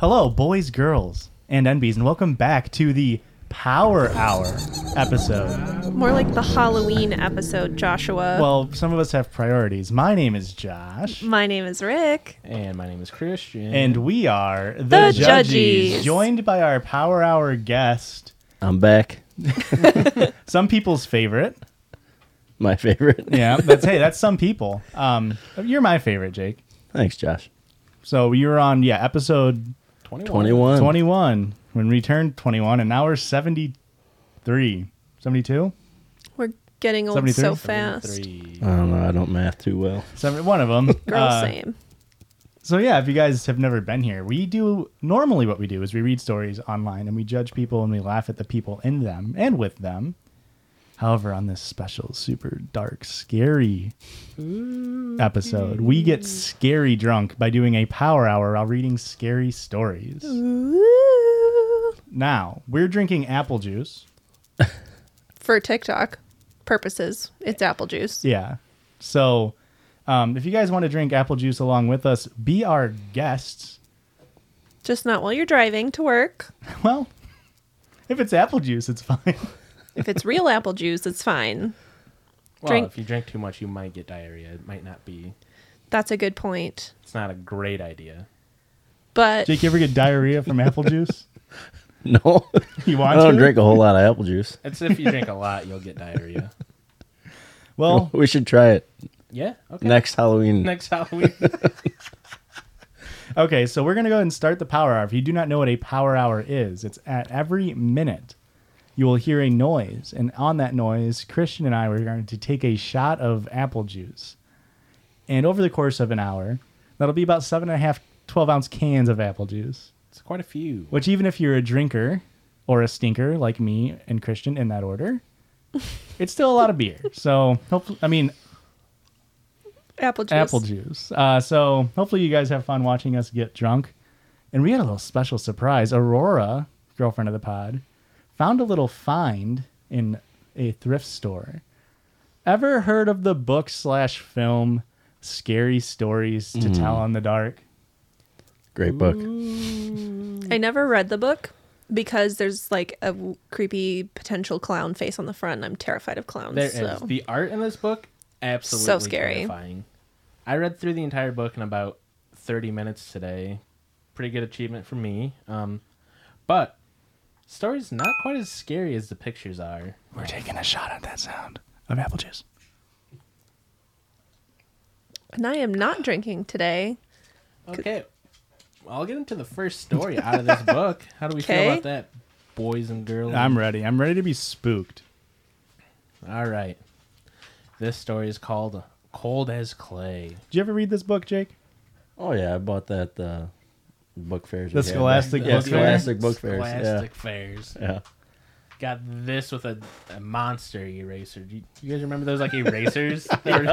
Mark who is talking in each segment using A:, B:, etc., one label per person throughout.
A: Hello, boys, girls, and NBs, and welcome back to the Power Hour episode.
B: More like the Halloween episode, Joshua.
A: Well, some of us have priorities. My name is Josh.
B: My name is Rick.
C: And my name is Christian.
A: And we are
B: The Judgies.
A: joined by our Power Hour guest,
D: I'm back.
A: some people's favorite.
D: My favorite.
A: Yeah, that's some people. You're my favorite, Jake.
D: Thanks, Josh.
A: So you were on, episode
D: 21.
A: 21 when we turned 21, and now we're 73. 72?
B: We're getting old
A: 73?
B: so fast.
C: 73.
D: I don't know. I don't math too well.
A: One of them.
B: Girl, same.
A: So if you guys have never been here, normally what we do is we read stories online and we judge people and we laugh at the people in them and with them. However, on this special, super dark, scary episode, we get scary drunk by doing a power hour while reading scary stories.
B: Ooh.
A: Now, we're drinking apple juice.
B: For TikTok purposes, it's apple juice.
A: Yeah. So, if you guys want to drink apple juice along with us, be our guests.
B: Just not while you're driving to work.
A: Well, if it's apple juice, it's fine.
B: If it's real apple juice, it's fine.
C: Well, if you drink too much, you might get diarrhea. It might not be.
B: That's a good point.
C: It's not a great idea.
B: But
A: Jake, you ever get diarrhea from apple juice?
D: No.
A: You
D: I
A: want
D: don't
A: to?
D: drink a whole lot of apple juice.
C: It's if you drink a lot, you'll get diarrhea.
A: Well,
D: We should try it
C: Yeah? Okay.
D: next Halloween.
C: Next Halloween.
A: okay, so we're going to go ahead and start the power hour. If you do not know what a power hour is, it's at every minute you will hear a noise. And on that noise, Christian and I were going to take a shot of apple juice. And over the course of an hour, that'll be about 7.5 12-ounce cans of apple juice.
C: It's quite a few.
A: Which even if you're a drinker or a stinker like me and Christian in that order, it's still a lot of beer. So,
B: apple juice.
A: apple juice. So hopefully you guys have fun watching us get drunk. And we had a little special surprise. Aurora, girlfriend of the pod, found a little find in a thrift store. Ever heard of the book/film Scary Stories to Tell in the Dark?
D: Great book.
B: I never read the book because there's like a creepy potential clown face on the front. And I'm terrified of clowns.
C: There is.
B: so.
C: The art in this book, absolutely
B: So scary.
C: terrifying. I read through the entire book in about 30 minutes today. Pretty good achievement for me. But story's not quite as scary as the pictures are.
A: We're taking a shot at that sound of apple juice.
B: And I am not drinking today.
C: Okay. I'll get into the first story out of this book. How do we feel
B: Okay.
C: about that, boys and girls?
A: I'm ready. I'm ready to be spooked.
C: All right. This story is called Cold as Clay.
A: Did you ever read this book, Jake?
D: Oh, yeah. I bought that book fairs.
A: The
D: we had
A: Scholastic
D: back- yeah,
A: Book Fair?
D: Scholastic Book Fairs.
C: Scholastic fairs.
D: Yeah.
C: Got this with a monster eraser. Do you guys remember those like erasers?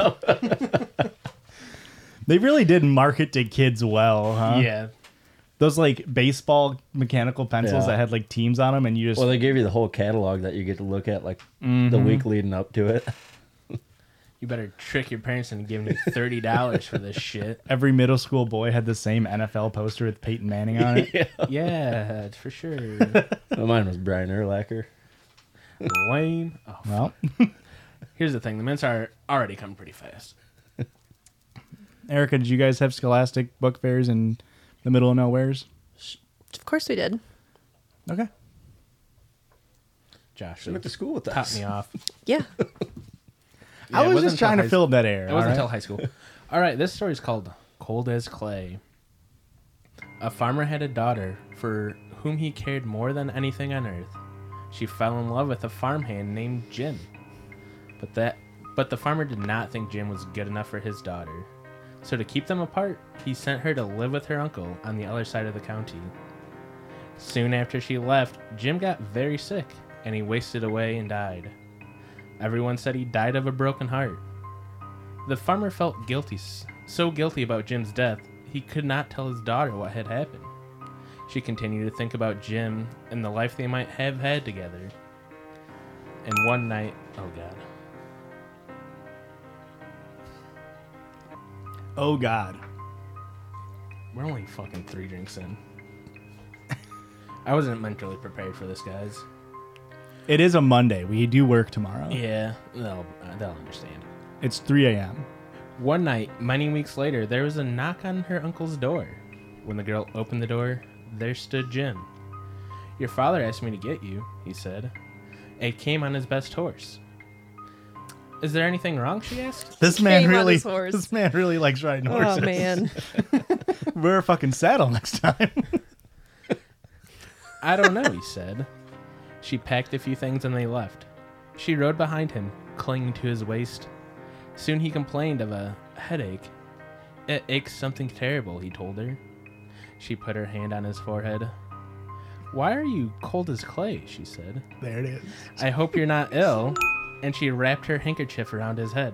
A: They really did market to kids well, huh?
C: Yeah.
A: Those like baseball mechanical pencils
D: Yeah.
A: that had like teams on them, and you just
D: Well, they gave you the whole catalog that you get to look at like the week leading up to it.
C: You better trick your parents into giving you $30 for this shit.
A: every middle school boy had the same NFL poster with Peyton Manning on it.
C: Yeah, for sure.
D: Mine was Brian Urlacher.
C: Lame. Oh,
A: Well,
C: here's the thing. The mints are already coming pretty fast.
A: Erica, did you guys have Scholastic book fairs in the middle of nowheres?
B: Of course we did.
A: Okay.
C: Josh,
D: She went to school with
C: top
D: us.
C: me off.
B: Yeah.
A: I
C: it
A: was
C: wasn't
A: just trying
C: until
A: to fill that air.
C: It
A: all
C: wasn't
A: right?
C: until high school. All right, this story is called Cold as Clay. A farmer had a daughter for whom he cared more than anything on earth. She fell in love with a farmhand named Jim. But the farmer did not think Jim was good enough for his daughter. So to keep them apart, he sent her to live with her uncle on the other side of the county. Soon after she left, Jim got very sick, and he wasted away and died. Everyone said he died of a broken heart. The farmer felt guilty, so guilty about Jim's death, he could not tell his daughter what had happened. She continued to think about Jim and the life they might have had together. And one night, oh God.
A: Oh, God.
C: We're only fucking 3 drinks in. I wasn't mentally prepared for this, guys.
A: It is a Monday. We do work tomorrow.
C: Yeah, they'll understand.
A: It's 3 a.m.
C: One night, many weeks later, there was a knock on her uncle's door. When the girl opened the door, there stood Jim. "Your father asked me to get you," he said. "It came on his best horse." "Is there anything wrong?" she asked.
A: This man
B: Shame on
A: really,
B: his horse.
A: this man really likes riding horses.
B: Oh man.
A: Wear a fucking saddle next time.
C: "I don't know," he said. She packed a few things and they left. She rode behind him, clinging to his waist. Soon he complained of a headache. "It aches something terrible," he told her. She put her hand on his forehead. "Why are you cold as clay?" she said.
A: There it is.
C: "I hope you're not ill." And she wrapped her handkerchief around his head.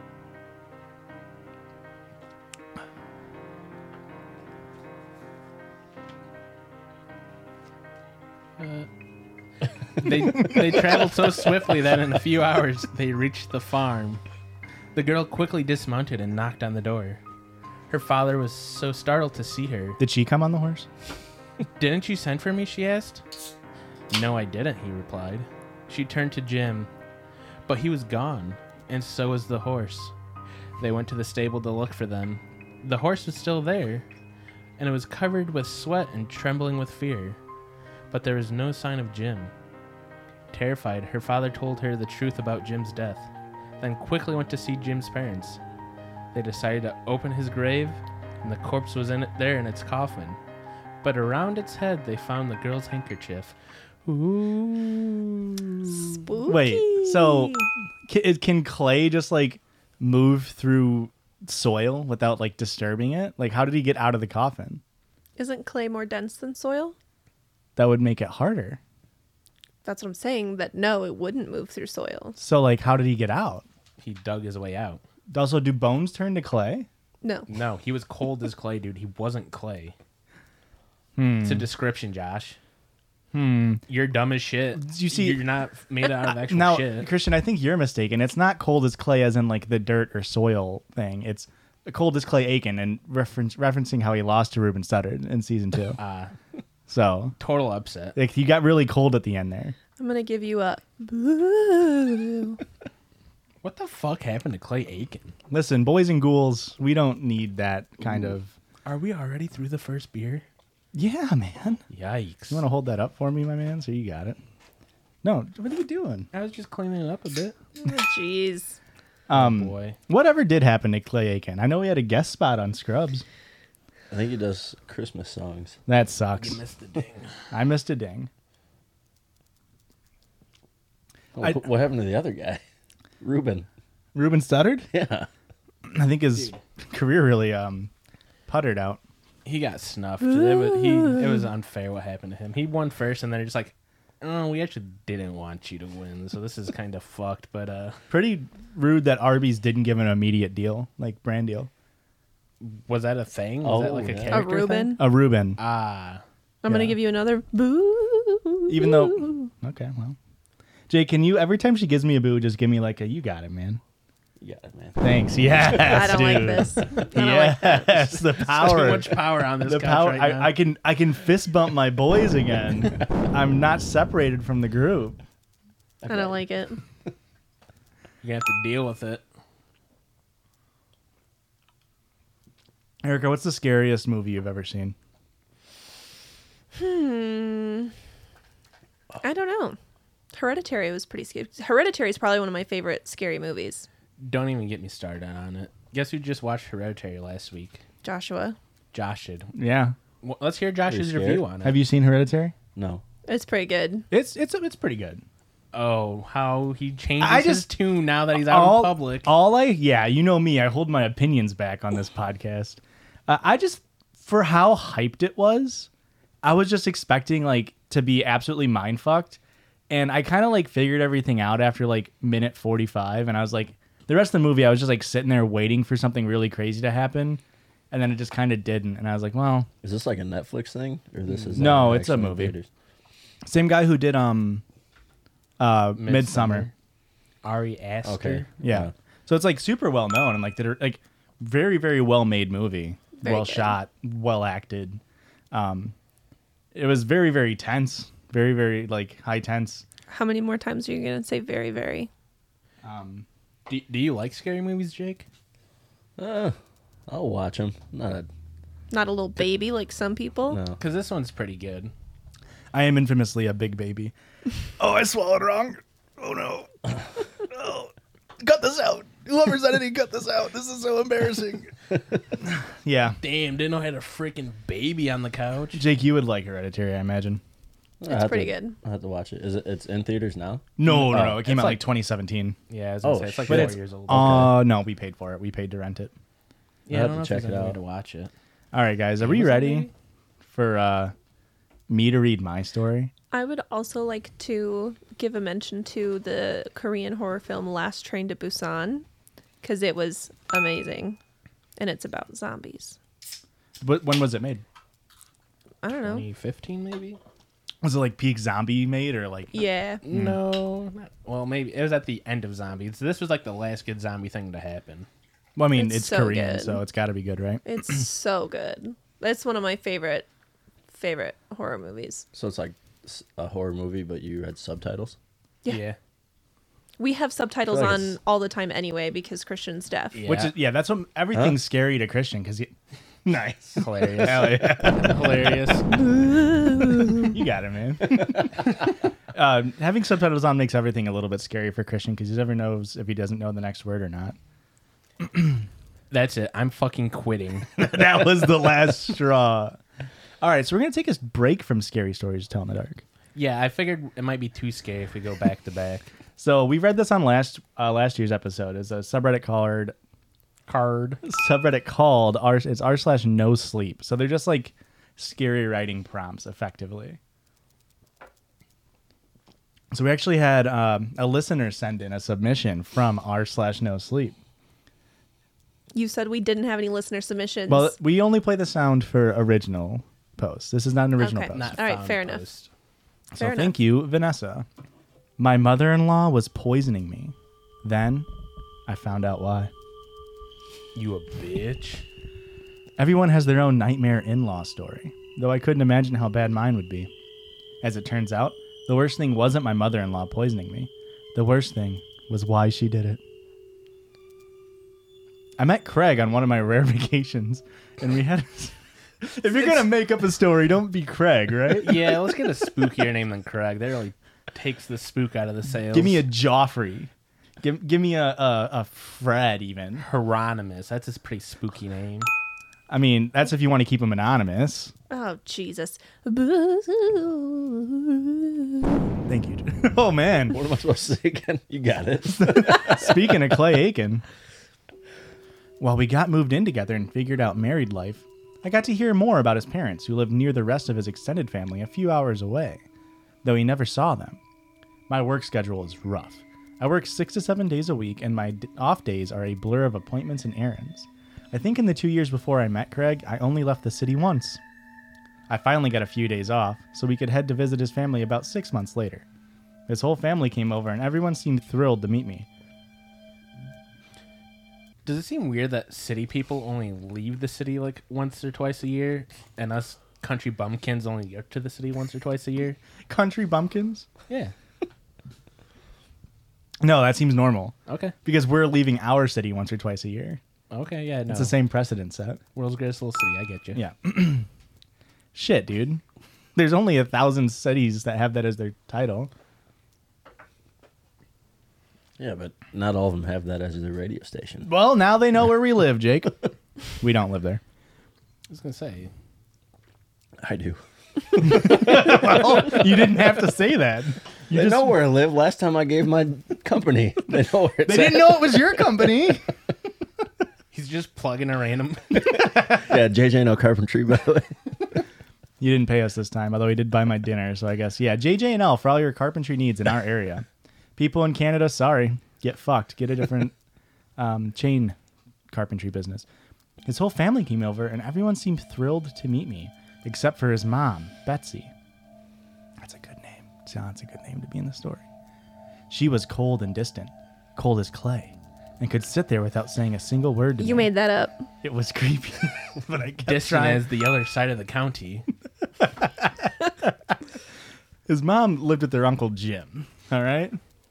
C: They traveled so swiftly that in a few hours they reached the farm. The girl quickly dismounted and knocked on the door. Her father was so startled to see her.
A: Did she come on the horse?
C: "Didn't you send for me?" she asked. "No, I didn't," he replied. She turned to Jim, but he was gone, and so was the horse. They went to the stable to look for them. The horse was still there, and it was covered with sweat and trembling with fear, but there was no sign of Jim. Terrified, her father told her the truth about Jim's death, then quickly went to see Jim's parents. They decided to open his grave, and the corpse was there in its coffin. But around its head, they found the girl's handkerchief. Ooh.
B: Spooky.
A: Wait, so can clay just like move through soil without like disturbing it? Like, how did he get out of the coffin?
B: Isn't clay more dense than soil?
A: That would make it harder.
B: That's what I'm saying. That no, it wouldn't move through soil.
A: So, like, how did he get out?
C: He dug his way out.
A: Also, do bones turn to clay?
B: No.
C: No, he was cold as clay, dude. He wasn't clay. It's a description, Josh. You're dumb as shit.
A: You see-
C: You're not made out of actual
A: Now,
C: shit.
A: Christian, I think you're mistaken. It's not cold as clay as in like the dirt or soil thing. It's cold as Clay Aiken, and referencing how he lost to Ruben Studdard in season 2. So
C: Total upset.
A: like, he got really cold at the end there.
B: I'm gonna give you a boo.
C: What the fuck happened to Clay Aiken?
A: Listen, boys and ghouls, we don't need that kind of.
C: Are we already through the first beer?
A: Yeah, man.
C: Yikes.
A: You want to hold that up for me, my man? So you got it. No, what are you doing?
C: I was just cleaning it up a bit.
B: Jeez.
C: Boy.
A: Whatever did happen to Clay Aiken? I know he had a guest spot on Scrubs.
D: I think he does Christmas songs.
A: That sucks.
C: You missed the ding.
A: I missed a ding.
D: Oh,
A: I-
D: what happened to the other guy? Ruben.
A: Ruben Studdard?
D: Yeah.
A: I think his career really puttered out.
C: He got snuffed. It was unfair what happened to him. He won first, and then they're just like, "Oh, we actually didn't want you to win, so this is kind of fucked." But
A: Pretty rude that Arby's didn't give an immediate deal, like brand deal.
C: was that a thing? Was that
D: Oh,
C: like a
D: yeah.
C: character
B: A Reuben.
C: thing?
A: A Ruben.
C: Ah,
B: I'm gonna
A: Yeah.
B: give you another boo.
A: Even though, okay, well, Jay, can you every time she gives me a boo, just give me like a "you got it, man"?
D: You got it, man.
A: Thanks. Yes,
B: I don't like
A: dude.
B: this. I don't like that.
A: Yes, the power.
C: too much power on this
A: The
C: couch
A: power.
C: right now.
A: I can fist bump my boys again. I'm not separated from the group.
B: I don't like it.
C: You're gonna have to deal with it.
A: Erica, what's the scariest movie you've ever seen?
B: I don't know. Hereditary was pretty scary. Hereditary is probably one of my favorite scary movies.
C: Don't even get me started on it. Guess who just watched Hereditary last week?
B: Joshua.
C: Josh did.
A: Yeah.
C: Well, let's hear Josh's
D: scared?
C: review on it.
A: Have you seen Hereditary?
D: No.
B: It's pretty good.
A: It's pretty good.
C: Oh, how he changes
A: I
C: his
A: just-
C: tune now that he's out in public.
A: Yeah, you know me. I hold my opinions back on this podcast. I just, for how hyped it was, I was just expecting like to be absolutely mind fucked, and I kind of like figured everything out after like minute 45, and I was like, the rest of the movie, I was just like sitting there waiting for something really crazy to happen, and then it just kind of didn't, and I was like, well,
D: Is this like a Netflix thing, or this is
A: No, it's a
D: actually in
A: movie.
D: theaters?
A: same guy who did Midsummer.
C: Ari Aster.
D: Okay.
A: Yeah. So it's like super well known and like they're like very, very well made movie.
B: Very
A: well
B: good.
A: shot, well acted. It was very, very tense. Very, very, like, high tense.
B: How many more times are you going to say very, very?
C: Do you like scary movies, Jake?
D: I'll watch them.
B: Not a little baby like some people?
D: No.
C: Because this one's pretty good.
A: I am infamously a big baby. Oh, I swallowed wrong. Oh, no. Oh, cut this out. Whoever's editing, cut this out. This is so embarrassing. Yeah.
C: Damn, didn't know I had a freaking baby on the couch.
A: Jake, you would like Hereditary, I imagine.
B: It's pretty good.
D: I have to watch it. It's in theaters now?
A: No. It came
C: it's
A: out like
C: like
A: 2017.
C: Yeah, I was gonna
D: Oh,
C: say, it's like
D: shit.
C: 4 years old.
A: No, we paid for it. We paid to rent it.
C: Yeah,
D: I'll
C: I
D: have
C: don't know
D: to
C: if
D: check
C: there's
D: it
C: any way
D: out.
C: to watch it.
A: All right, guys. Are we
C: Was that
A: ready
C: movie?
A: for me to read my story?
B: I would also like to give a mention to the Korean horror film Last Train to Busan because it was amazing. And it's about zombies.
A: But when was it made?
B: I don't know.
C: 2015, maybe?
A: Was it like peak zombie made or like?
B: Yeah.
C: No. Well, maybe. It was at the end of zombies. This was like the last good zombie thing to happen.
A: Well, I mean,
B: It's
A: it's
B: so
A: Korean,
B: good.
A: so it's got to be good, right?
B: It's so good. It's one of my favorite horror movies.
D: So it's like a horror movie, but you had subtitles?
B: Yeah. We have subtitles
D: I feel like
B: on
D: it's-
B: all the time anyway because Christian's deaf.
C: Yeah.
A: Which is that's what everything's scary to Christian because nice,
C: Hilarious.
A: Hell yeah.
C: Hilarious.
A: You got it, man. Having subtitles on makes everything a little bit scary for Christian because he never knows if he doesn't know the next word or not.
C: That's it. I'm fucking quitting.
A: That was the last straw. All right, so we're gonna take a break from scary stories to tell in the dark.
C: Yeah, I figured it might be too scary if we go back to back.
A: So we read this on last year's episode. It's a subreddit called it's r/no sleep. So they're just like scary writing prompts, effectively. So we actually had a listener send in a submission from r/no sleep.
B: You said we didn't have any listener submissions.
A: Well, we only play the sound for original posts. This is not an original
B: Okay.
A: post.
C: Not
B: All right,
C: found
B: fair enough.
C: post.
A: So
B: Fair
A: thank you, Vanessa. My mother-in-law was poisoning me. Then I found out why.
C: You a bitch.
A: Everyone has their own nightmare in-law story, though I couldn't imagine how bad mine would be. As it turns out, the worst thing wasn't my mother-in-law poisoning me. The worst thing was why she did it. I met Craig on one of my rare vacations, and we had... If you're going to make up a story, don't be Craig, right?
C: Yeah, let's get a spookier name than Craig. That really takes the spook out of the sales.
A: Give me a Joffrey. Give me a Fred, even.
C: Hieronymus. That's a pretty spooky name.
A: I mean, that's if you want to keep him anonymous.
B: Oh, Jesus.
A: Thank you. Oh, man.
D: What am I supposed to say again? You got it.
A: Speaking of Clay Aiken. While we got moved in together and figured out married life, I got to hear more about his parents, who lived near the rest of his extended family a few hours away, though he never saw them. My work schedule is rough. I work 6 to 7 days a week, and my off days are a blur of appointments and errands. I think in the 2 years before I met Craig, I only left the city once. I finally got a few days off, so we could head to visit his family about 6 months later. His whole family came over, and everyone seemed thrilled to meet me.
C: Does it seem weird that city people only leave the city like once or twice a year, and us country bumpkins only go to the city once or twice a year?
A: Country bumpkins?
C: Yeah.
A: No, that seems normal.
C: Okay.
A: Because we're leaving our city once or twice a year.
C: Okay. Yeah. No.
A: It's the same precedent set.
C: World's greatest little city. I get you.
A: Yeah. Shit, dude. There's only 1,000 cities that have that as their title.
D: Yeah, but not all of them have that as their radio station.
A: Well, now they know where we live, Jake. We don't live there.
C: I was gonna say.
D: I do.
A: Well, you didn't have to say that. You
D: They
A: just
D: know where I live. Last time I gave my company, they know where it's
A: They didn't know it was your company.
C: He's just plugging a random.
D: Yeah, JJ No Carpentry, by the way.
A: You didn't pay us this time, although he did buy my dinner, so I guess. Yeah, JJ&L for all your carpentry needs in our area. People in Canada, sorry. Get fucked. Get a different chain carpentry business. His whole family came over, and everyone seemed thrilled to meet me, except for his mom, Betsy. That's a good name. That's a good name to be in the story. She was cold and distant, cold as clay, and could sit there without saying a single word to me.
B: You made that up.
A: It was creepy, but I kept
C: Distant
A: trying.
C: as the other side of the county.
A: His mom lived with their Uncle Jim. All right?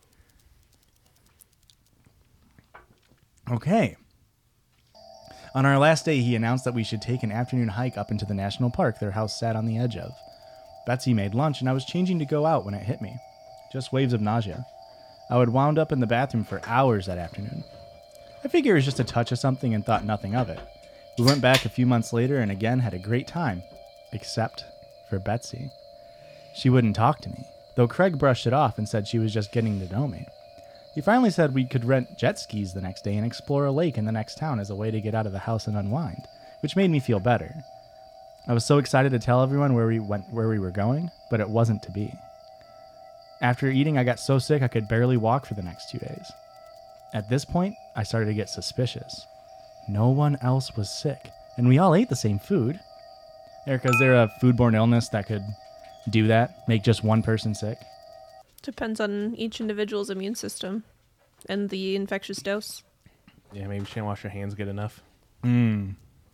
A: Okay. On our last day, he announced that we should take an afternoon hike up into the national park their house sat on the edge of. Betsy made lunch, and I was changing to go out when it hit me. Just waves of nausea. I would wound up in the bathroom for hours that afternoon. I figured it was just a touch of something and thought nothing of it. We went back a few months later and again had a great time. Except for Betsy. She wouldn't talk to me, though Craig brushed it off and said she was just getting to know me. He finally said we could rent jet skis the next day and explore a lake in the next town as a way to get out of the house and unwind, which made me feel better. I was so excited to tell everyone where we were going, but it wasn't to be. After eating, I got so sick I could barely walk for the next 2 days. At this point, I started to get suspicious. No one else was sick, and we all ate the same food. Erica, is there a foodborne illness that could do that? Make just one person sick?
B: Depends on each individual's immune system and the infectious dose.
C: Yeah, maybe she didn't wash her hands good enough.
A: It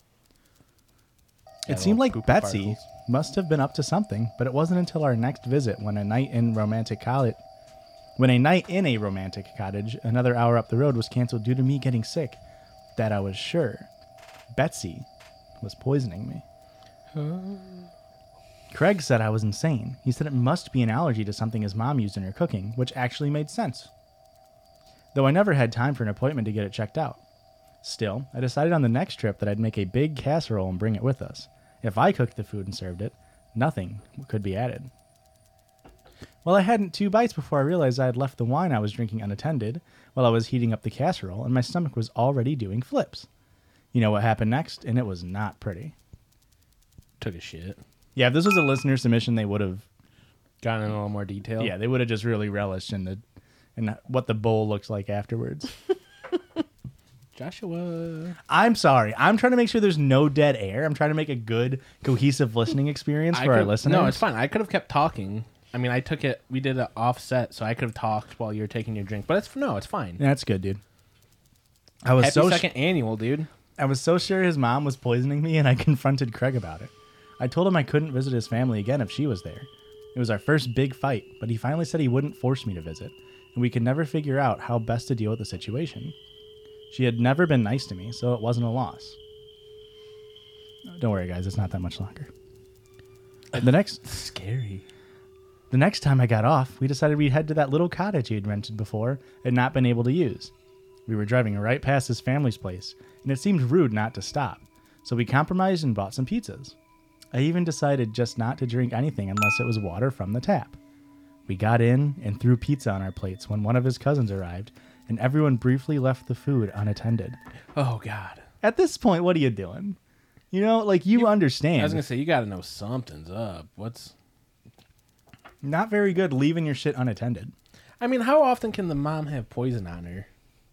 A: seemed like
C: Poop
A: Betsy
C: particles.
A: must have been up to something, but it wasn't until our next visit when a night in a romantic cottage another hour up the road was canceled due to me getting sick that I was sure Betsy was poisoning me. Craig said I was insane. He said it must be an allergy to something his mom used in her cooking, which actually made sense. Though I never had time for an appointment to get it checked out. Still, I decided on the next trip that I'd make a big casserole and bring it with us. If I cooked the food and served it, nothing could be added. Well, I hadn't 2 bites before I realized I had left the wine I was drinking unattended while I was heating up the casserole, and my stomach was already doing flips. You know what happened next, and it was not pretty.
C: Took a shit.
A: Yeah, if this was a listener submission, they would have...
C: Gotten in a little more detail.
A: Yeah, they would have just really relished in what the bowl looks like afterwards.
C: Joshua.
A: I'm sorry. I'm trying to make sure there's no dead air. I'm trying to make a good, cohesive listening experience for our listeners.
C: No, it's fine. I could have kept talking. I mean, we did an offset, so I could have talked while you were taking your drink. But it's fine.
A: That's good, dude. I was
C: Happy second annual, dude.
A: I was so sure his mom was poisoning me, and I confronted Craig about it. I told him I couldn't visit his family again if she was there. It was our first big fight, but he finally said he wouldn't force me to visit, and we could never figure out how best to deal with the situation. She had never been nice to me, so it wasn't a loss. Don't worry, guys. It's not that much longer.
C: Scary.
A: The next time I got off, we decided we'd head to that little cottage he'd rented before and not been able to use. We were driving right past his family's place, and it seemed rude not to stop, so we compromised and bought some pizzas. I even decided just not to drink anything unless it was water from the tap. We got in and threw pizza on our plates when one of his cousins arrived, and everyone briefly left the food unattended.
C: Oh, God.
A: At this point, what are you doing? You know, like, you understand.
C: I was going to say, you got to know something's up. What's...
A: Not very good leaving your shit unattended.
C: I mean, how often can the mom have poison on her?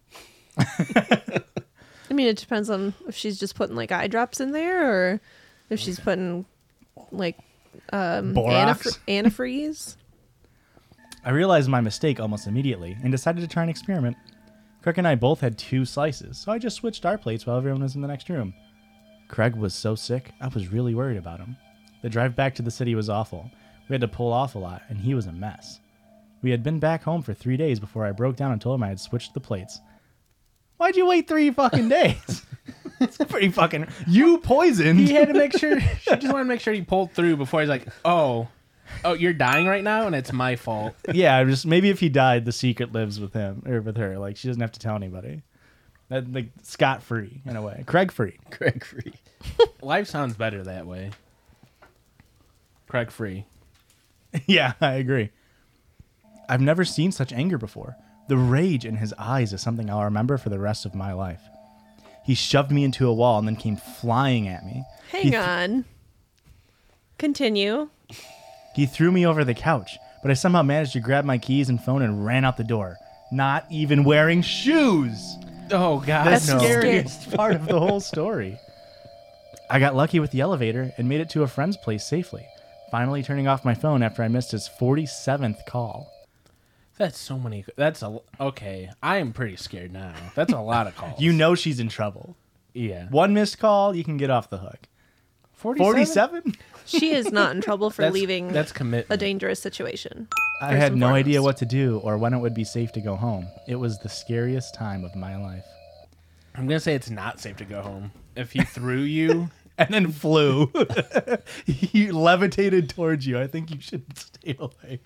B: I mean, it depends on if she's just putting like eye drops in there or if she's putting like
A: Borax?
B: antifreeze.
A: I realized my mistake almost immediately and decided to try an experiment. Craig and I both had 2 slices, so I just switched our plates while everyone was in the next room. Craig was so sick, I was really worried about him. The drive back to the city was awful. We had to pull off a lot, and he was a mess. We had been back home for 3 days before I broke down and told him I had switched the plates. Why'd you wait 3 fucking days? It's pretty fucking... You poisoned!
C: He had to make sure... She just wanted to make sure he pulled through before he's like, oh, you're dying right now, and it's my fault.
A: Yeah, just maybe if he died, the secret lives with him, or with her. Like, she doesn't have to tell anybody. Like, scot-free, in a way. Craig-free.
D: Craig-free.
C: Life sounds better that way. Craig-free.
A: Yeah, I agree. I've never seen such anger before. The rage in his eyes is something I'll remember for the rest of my life. He shoved me into a wall and then came flying at me.
B: Hang on. Continue.
A: He threw me over the couch, but I somehow managed to grab my keys and phone and ran out the door. Not even wearing shoes!
C: Oh, God,
A: That's
C: no.
A: the scariest part of the whole story. I got lucky with the elevator and made it to a friend's place safely, finally turning off my phone after I missed his 47th call.
C: That's so many. Okay, I am pretty scared now. That's a lot of calls.
A: You know she's in trouble.
C: Yeah.
A: 1 missed call, you can get off the hook. 47?
B: She is not in trouble for leaving
C: That's
B: a
C: commitment.
B: dangerous situation.
A: I
B: First
A: had
B: and
A: no idea
B: foremost.
A: what to do or when it would be safe to go home. It was the scariest time of my life.
C: I'm gonna say it's not safe to go home. If he threw you,
A: And then flew. He levitated towards you. I think you should stay away.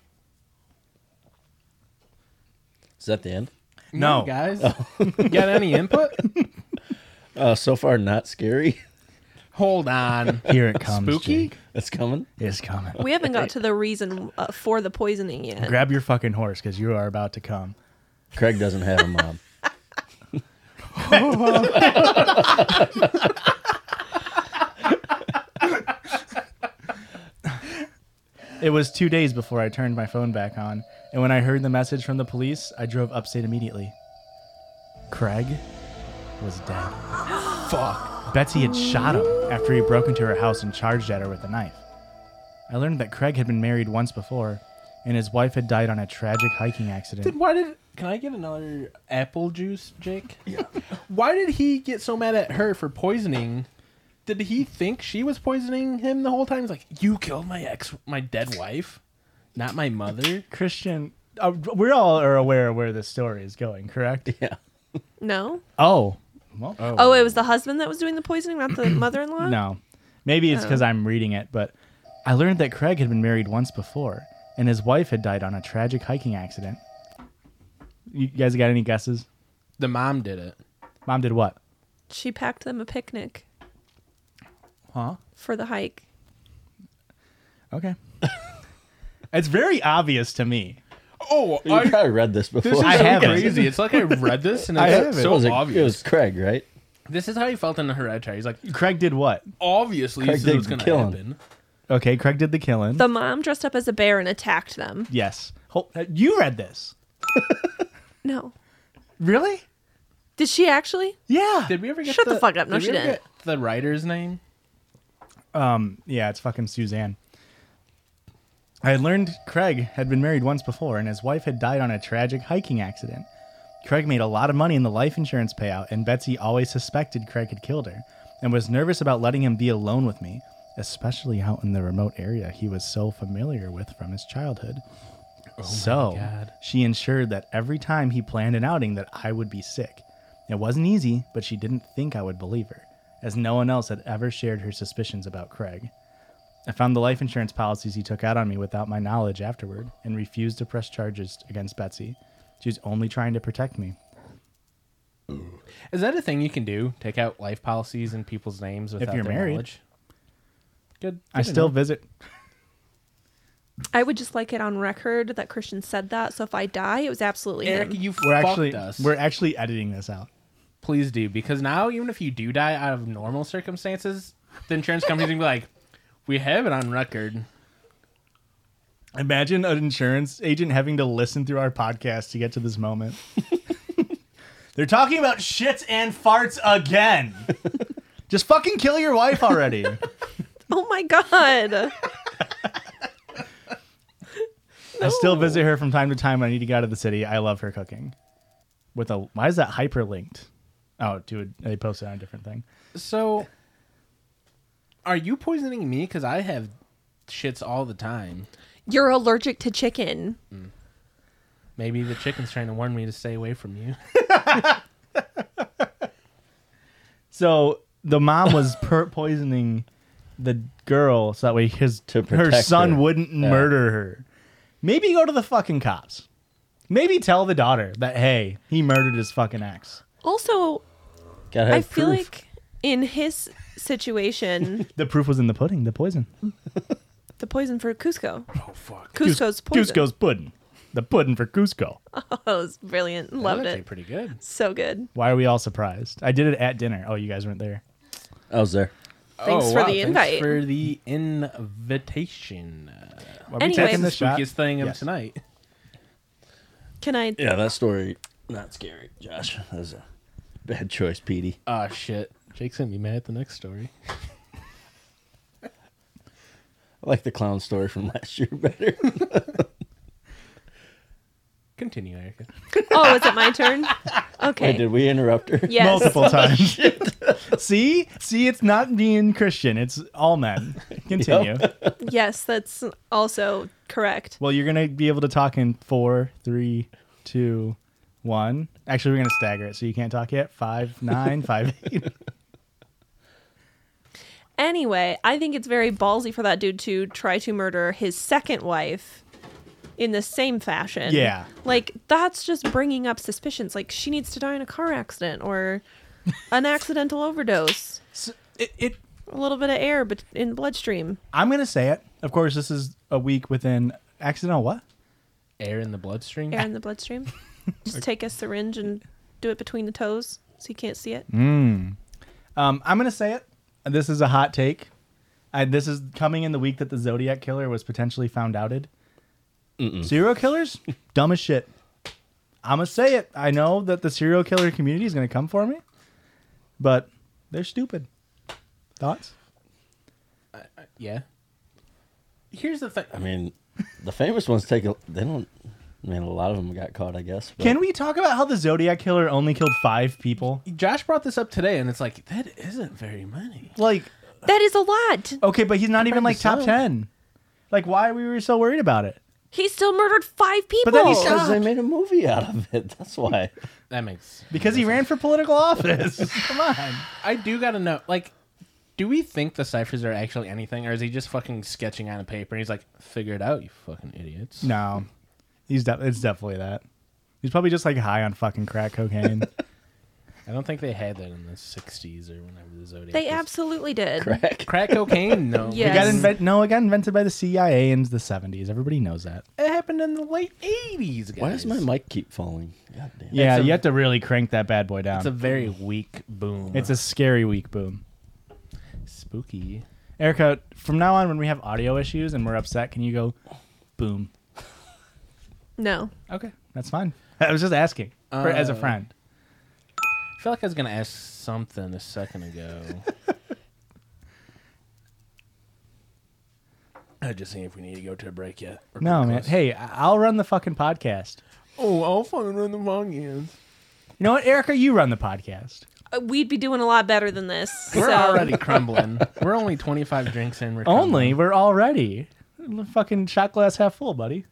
D: Is that the end?
A: No.
C: guys, got any input?
D: So far, not scary.
C: Hold on.
A: Here it comes.
C: Spooky?
A: Jake.
D: It's coming.
A: It's coming.
B: We haven't got to the reason for the poisoning yet.
A: Grab your fucking horse because you are about to come.
D: Craig doesn't have a mom.
A: It was 2 days before I turned my phone back on, and when I heard the message from the police, I drove upstate immediately. Craig was dead.
C: Fuck.
A: Betsy had shot him after he broke into her house and charged at her with a knife. I learned that Craig had been married once before, and his wife had died on a tragic hiking accident.
C: Then why did? Can I get another apple juice, Jake? Yeah. Why did he get so mad at her for poisoning? Did he think she was poisoning him the whole time? He's like, you killed my dead wife, not my mother.
A: Christian, we all are aware of where this story is going, correct?
D: Yeah.
B: No?
A: Oh. Well,
B: Oh, it was the husband that was doing the poisoning, not the mother-in-law?
A: no. Maybe it's because I'm reading it, but I learned that Craig had been married once before, and his wife had died on a tragic hiking accident. You guys got any guesses?
C: The mom did it.
A: Mom did what?
B: She packed them a picnic
A: Huh?
B: for the hike.
A: Okay. It's very obvious to me.
C: Oh,
D: You probably read this before.
C: this is
A: I
C: so
A: haven't.
C: crazy. It's like I read this and
A: I
C: it's
A: haven't.
C: so
D: it was
C: obvious.
D: Craig, right?
C: This is how he felt in the Hereditary. He's like,
A: Craig did what?
C: obviously
D: Craig
C: this is
D: did
C: what's going to
D: kill him.
C: happen.
A: Okay, Craig did the killing.
B: The mom dressed up as a bear and attacked them.
A: Yes. You read this.
B: No.
A: Really?
B: Did she actually?
A: Yeah.
C: Did we ever get
B: Shut the fuck up. No,
C: did
B: she
C: we ever
B: didn't.
C: get the writer's name?
A: Yeah, it's fucking Suzanne. I had learned Craig had been married once before, and his wife had died on a tragic hiking accident. Craig made a lot of money in the life insurance payout, and Betsy always suspected Craig had killed her, and was nervous about letting him be alone with me, especially out in the remote area he was so familiar with from his childhood. So,
C: God.
A: she ensured that every time he planned an outing that I would be sick. It wasn't easy, but she didn't think I would believe her, as no one else had ever shared her suspicions about Craig. I found the life insurance policies he took out on me without my knowledge afterward, and refused to press charges against Betsy. She was only trying to protect me.
C: Is that a thing you can do? Take out life policies in people's names without
A: you're
C: their
A: married.
C: knowledge? Good.
A: I
C: good to
A: still
C: know.
A: visit.
B: I would just like it on record that Christian said that. So if I die, it was absolutely
C: Eric,
B: him.
C: you
A: We're
C: fucked us.
A: we're actually editing this out.
C: Please do, because now even if you do die out of normal circumstances, the insurance company's gonna be like, "We have it on record."
A: Imagine an insurance agent having to listen through our podcast to get to this moment. They're talking about shits and farts again. Just fucking kill your wife already.
B: Oh my God.
A: I still visit her from time to time when I need to get out of the city. I love her cooking. Why is that hyperlinked? Oh, dude, they posted on a different thing.
C: So, are you poisoning me? Because I have shits all the time.
B: You're allergic to chicken.
C: Maybe the chicken's trying to warn me to stay away from you.
A: So the mom was poisoning the girl so that way
D: To
A: her
D: protect
A: son
D: her.
A: wouldn't
D: Yeah.
A: murder her. Maybe go to the fucking cops. Maybe tell the daughter that, hey, he murdered his fucking ex.
B: Also,
D: Gotta have
B: I feel
D: proof.
B: like in his situation,
A: The proof was in the pudding, the poison.
B: the poison for Cusco.
C: Oh fuck!
B: Cusco's poison.
A: Cusco's pudding. The pudding for Cusco.
B: Oh, it was brilliant. Loved
C: That's actually
B: it.
C: pretty good.
B: So good.
A: Why are we all surprised? I did it at dinner. Oh, you guys weren't there.
D: I was there.
B: Thanks for the invite.
C: Thanks for the invitation.
A: Are we
B: Anyway.
A: taking
C: The
A: this shot?
C: spookiest thing of
A: Yes.
C: tonight.
B: Can I?
D: Yeah, that story, not scary, Josh. That was a bad choice, Petey.
C: Oh shit! Jake's gonna be mad at the next story.
D: I like the clown story from last year better.
C: Continue, Erica.
B: Oh, is it my turn? Okay.
D: Wait, did we interrupt her?
B: Yes.
A: Multiple times. See, it's not being Christian. It's all men. Continue.
B: Yes, that's also correct.
A: Well, you're gonna be able to talk in 4, 3, 2, 1. Actually, we're gonna stagger it, so you can't talk yet. 5, 9, 5, 8.
B: Anyway, I think it's very ballsy for that dude to try to murder his second wife in the same fashion.
A: Yeah.
B: Like, that's just bringing up suspicions. Like, she needs to die in a car accident or an accidental overdose.
A: So
B: A little bit of air in the bloodstream.
A: I'm gonna say it. Of course, this is a week within accidental what?
C: Air in the bloodstream.
B: Air in the bloodstream. Just take a syringe and do it between the toes so you can't see it.
A: I'm gonna say it. This is a hot take. This is coming in the week that the Zodiac killer was potentially found outed. Serial killers, dumb as shit. I'm gonna say it. I know that the serial killer community is gonna come for me, but they're stupid. Thoughts?
C: Yeah. Here's the thing.
D: I mean, the famous ones they don't. I mean, a lot of them got caught, I guess. But
A: Can we talk about how the Zodiac killer only killed 5 people?
C: Josh brought this up today, and it's like, that isn't very many.
A: Like,
B: That is a lot.
A: okay, but he's not even like
C: Compared
A: top
C: to some.
A: 10. Like, why we were so worried about it?
B: He still murdered 5 people.
A: But then he's
D: because they made a movie out of it. That's why.
C: That makes...
A: Because he ran for political office. Come on.
C: I do gotta know, like, do we think the ciphers are actually anything, or is he just fucking sketching on a paper, and he's like, figure it out, you fucking idiots.
A: No, it's definitely that. He's probably just like high on fucking crack cocaine.
C: I don't think they had that in the 60s or whenever the Zodiac
B: They
C: was-
B: absolutely did.
C: Crack cocaine? No.
B: Yes.
A: It got invented by the CIA in the 70s. Everybody knows that.
C: It happened in the late 80s, guys.
D: Why does my mic keep falling? God damn.
A: Yeah,
C: It's a-
A: you have to really crank that bad boy down.
C: It's a very weak boom.
A: It's a scary weak boom.
C: spooky.
A: Erica, from now on, when we have audio issues and we're upset, can you go boom?
B: No.
A: Okay, that's fine. I was just asking as a friend.
C: I feel like I was going to ask something a second ago. I just seeing if we need to go to a break yet. We're
A: No,
C: pretty
A: man.
C: close.
A: Hey, I'll run the fucking podcast.
C: Oh, I'll fucking run the podcast.
A: You know what, Erica? You run the podcast.
B: We'd be doing a lot better than this.
C: We're
B: so.
C: already crumbling. We're only 25 drinks in. We're crumbling.
A: Only? We're already. Fucking shot glass half full, buddy.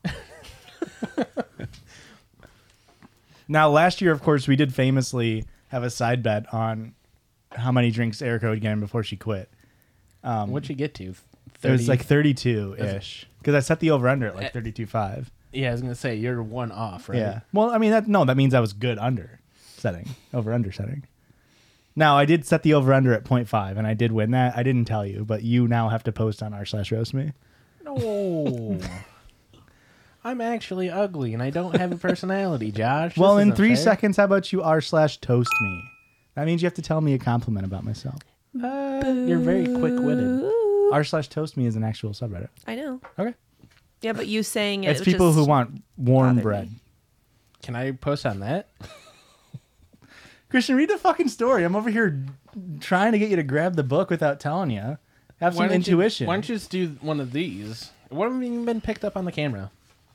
A: Now, last year, of course, we did famously have a side bet on how many drinks Erica would get in before she quit.
C: What'd you get to?
A: It was like 32-ish. Because I set the over-under at like 32.5.
C: Yeah, I was gonna say you're one off, right?
A: Yeah. Well, I mean, that means I was good under setting. Over-under setting. Now, I did set the over-under at 0.5, and I did win that. I didn't tell you, but you now have to post on r/roast me.
C: No. I'm actually ugly and I don't have a personality, Josh.
A: Well,
C: This
A: in
C: isn't
A: 3
C: fair.
A: seconds, how about you r/toast me? That means you have to tell me a compliment about myself.
C: You're very quick-witted.
B: Ooh.
A: r/toast me is an actual subreddit.
B: I know.
A: Okay.
B: Yeah, but you saying it.
A: It's people
B: just
A: who want warm
B: bothered
A: bread.
B: me.
C: Can I post on that?
A: Christian, read the fucking story. I'm over here trying to get you to grab the book without telling you. Have some intuition.
C: Why don't you just do one of these? What have you been picked up on the camera?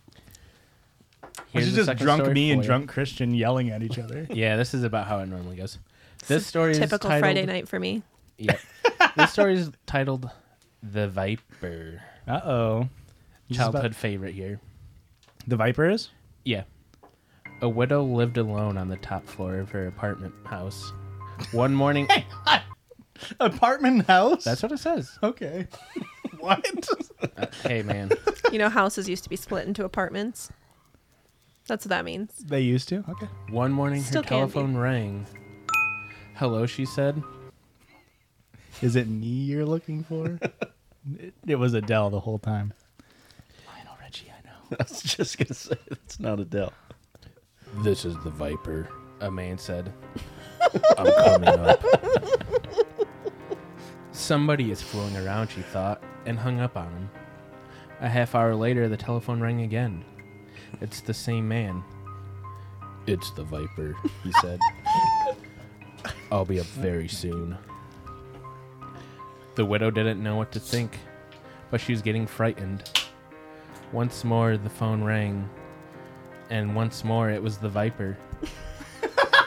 A: Which
C: Here's
A: is
C: the
A: just
C: second
A: drunk
C: story
A: me
C: for
A: and
C: you.
A: drunk Christian yelling at each other.
C: Yeah, this is about how it normally goes. This story is
B: Typical
C: titled,
B: Friday night for me.
C: Yep. This story is titled "The Viper."
A: Uh-oh.
C: Childhood favorite here.
A: The Viper is?
C: Yeah. A widow lived alone on the top floor of her apartment house. One morning,
A: Apartment house?
C: that's what it says.
A: Okay. What?
C: Hey, man.
B: You know, houses used to be split into apartments. That's what that means.
A: They used to? Okay.
C: One morning,
B: Still
C: her
B: can
C: telephone rang. Hello, she said.
A: Is it me you're looking for? It was Adele the whole time. Lionel Richie, I know.
D: I was just gonna say it's not Adele.
C: This is the Viper, a man said. I'm coming up. Somebody is fooling around, she thought, and hung up on him. A half hour later, the telephone rang again. It's the same man. It's the Viper, he said. I'll be up very soon. The widow didn't know what to think, but she was getting frightened. Once more, the phone rang, and once more, it was the Viper.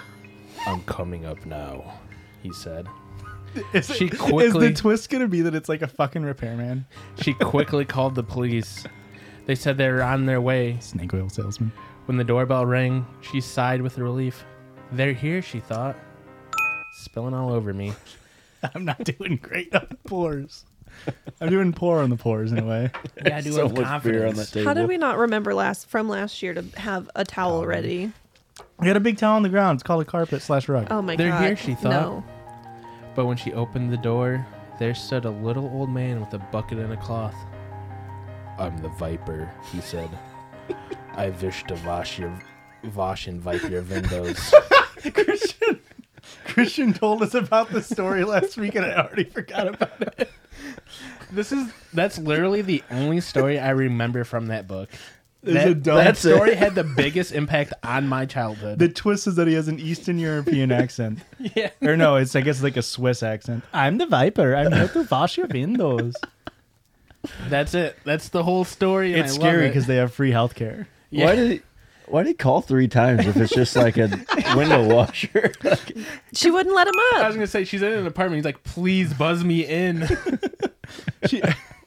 C: I'm coming up now, he said.
A: Is
C: She
A: is
C: quickly-
A: the twist gonna be that it's like a fucking repairman?
C: She quickly called the police. They said they were on their way.
A: Snake oil salesman.
C: When the doorbell rang, she sighed with relief. They're here, she thought. Spilling all over me.
A: I'm not doing great on the pores. I'm doing poor on the pores in a way.
C: Yeah, I do
D: So
C: have
D: much beer on that
C: confidence.
D: table.
B: How did we not remember last year to have a towel ready?
A: I got a big towel on the ground. It's called a carpet/rug.
B: Oh my
C: They're
B: god.
C: here, she thought.
B: No.
C: But when she opened the door, there stood a little old man with a bucket and a cloth. I'm the Viper, he said. I wish to wash and wipe your windows.
A: Christian told us about the story last week, and I already forgot about it.
C: That's literally the only story I remember from that book.
A: There's a dumb-
C: That story had the biggest impact on my childhood.
A: The twist is that he has an Eastern European accent.
C: Yeah.
A: Or no, it's I guess like a Swiss accent. I'm the Viper. I'm here to wash your windows.
C: That's it. That's the whole story. And
A: It's
C: I love
A: scary
C: it.
A: because they have free healthcare.
C: Yeah.
D: Why did he call 3 times if it's just like a window washer?
B: She wouldn't let him
C: I
B: up.
C: was gonna say she's in an apartment. He's like, please buzz me in.
A: She,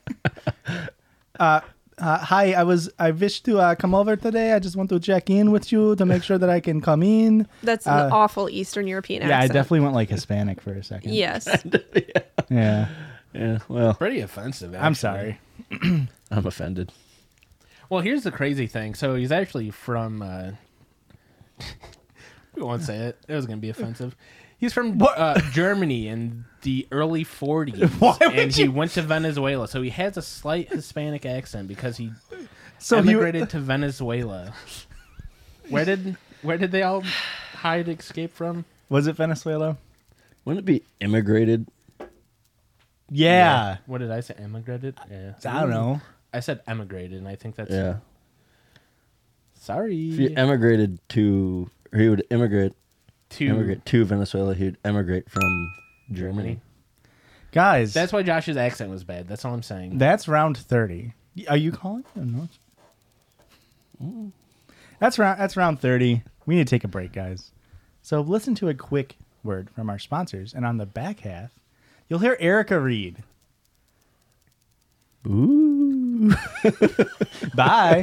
A: hi, I wish to come over today. I just want to check in with you to make sure that I can come in.
B: That's an awful Eastern European
A: Yeah, I
B: accent.
A: definitely went like Hispanic for a second.
B: Yes.
A: Yeah.
D: Yeah, well,
C: Pretty offensive. Actually.
A: I'm sorry.
D: I'm offended.
C: Well, here's the crazy thing. So he's actually from. We won't say it. It was gonna be offensive. He's from Germany in the early 40s,
A: Why would
C: and he
A: you-
C: went to Venezuela. So he has a slight Hispanic accent because he
A: So he
C: emigrated to Venezuela. Where did they all hide, escape from?
A: was it Venezuela?
D: Wouldn't it be immigrated?
A: Yeah.
C: What did I say? Emigrated? Yeah.
A: I don't know.
C: I said emigrated, and I think that's
D: Yeah.
C: sorry.
D: If you emigrated to, or he would immigrate
C: to
D: to Venezuela, he'd emigrate from Germany.
A: Guys,
C: That's why Josh's accent was bad. That's all I'm saying.
A: that's round 30. Are you calling? Or no? That's round 30. We need to take a break, guys. So listen to a quick word from our sponsors, and on the back half, you'll hear Erica read.
D: Ooh.
A: Bye.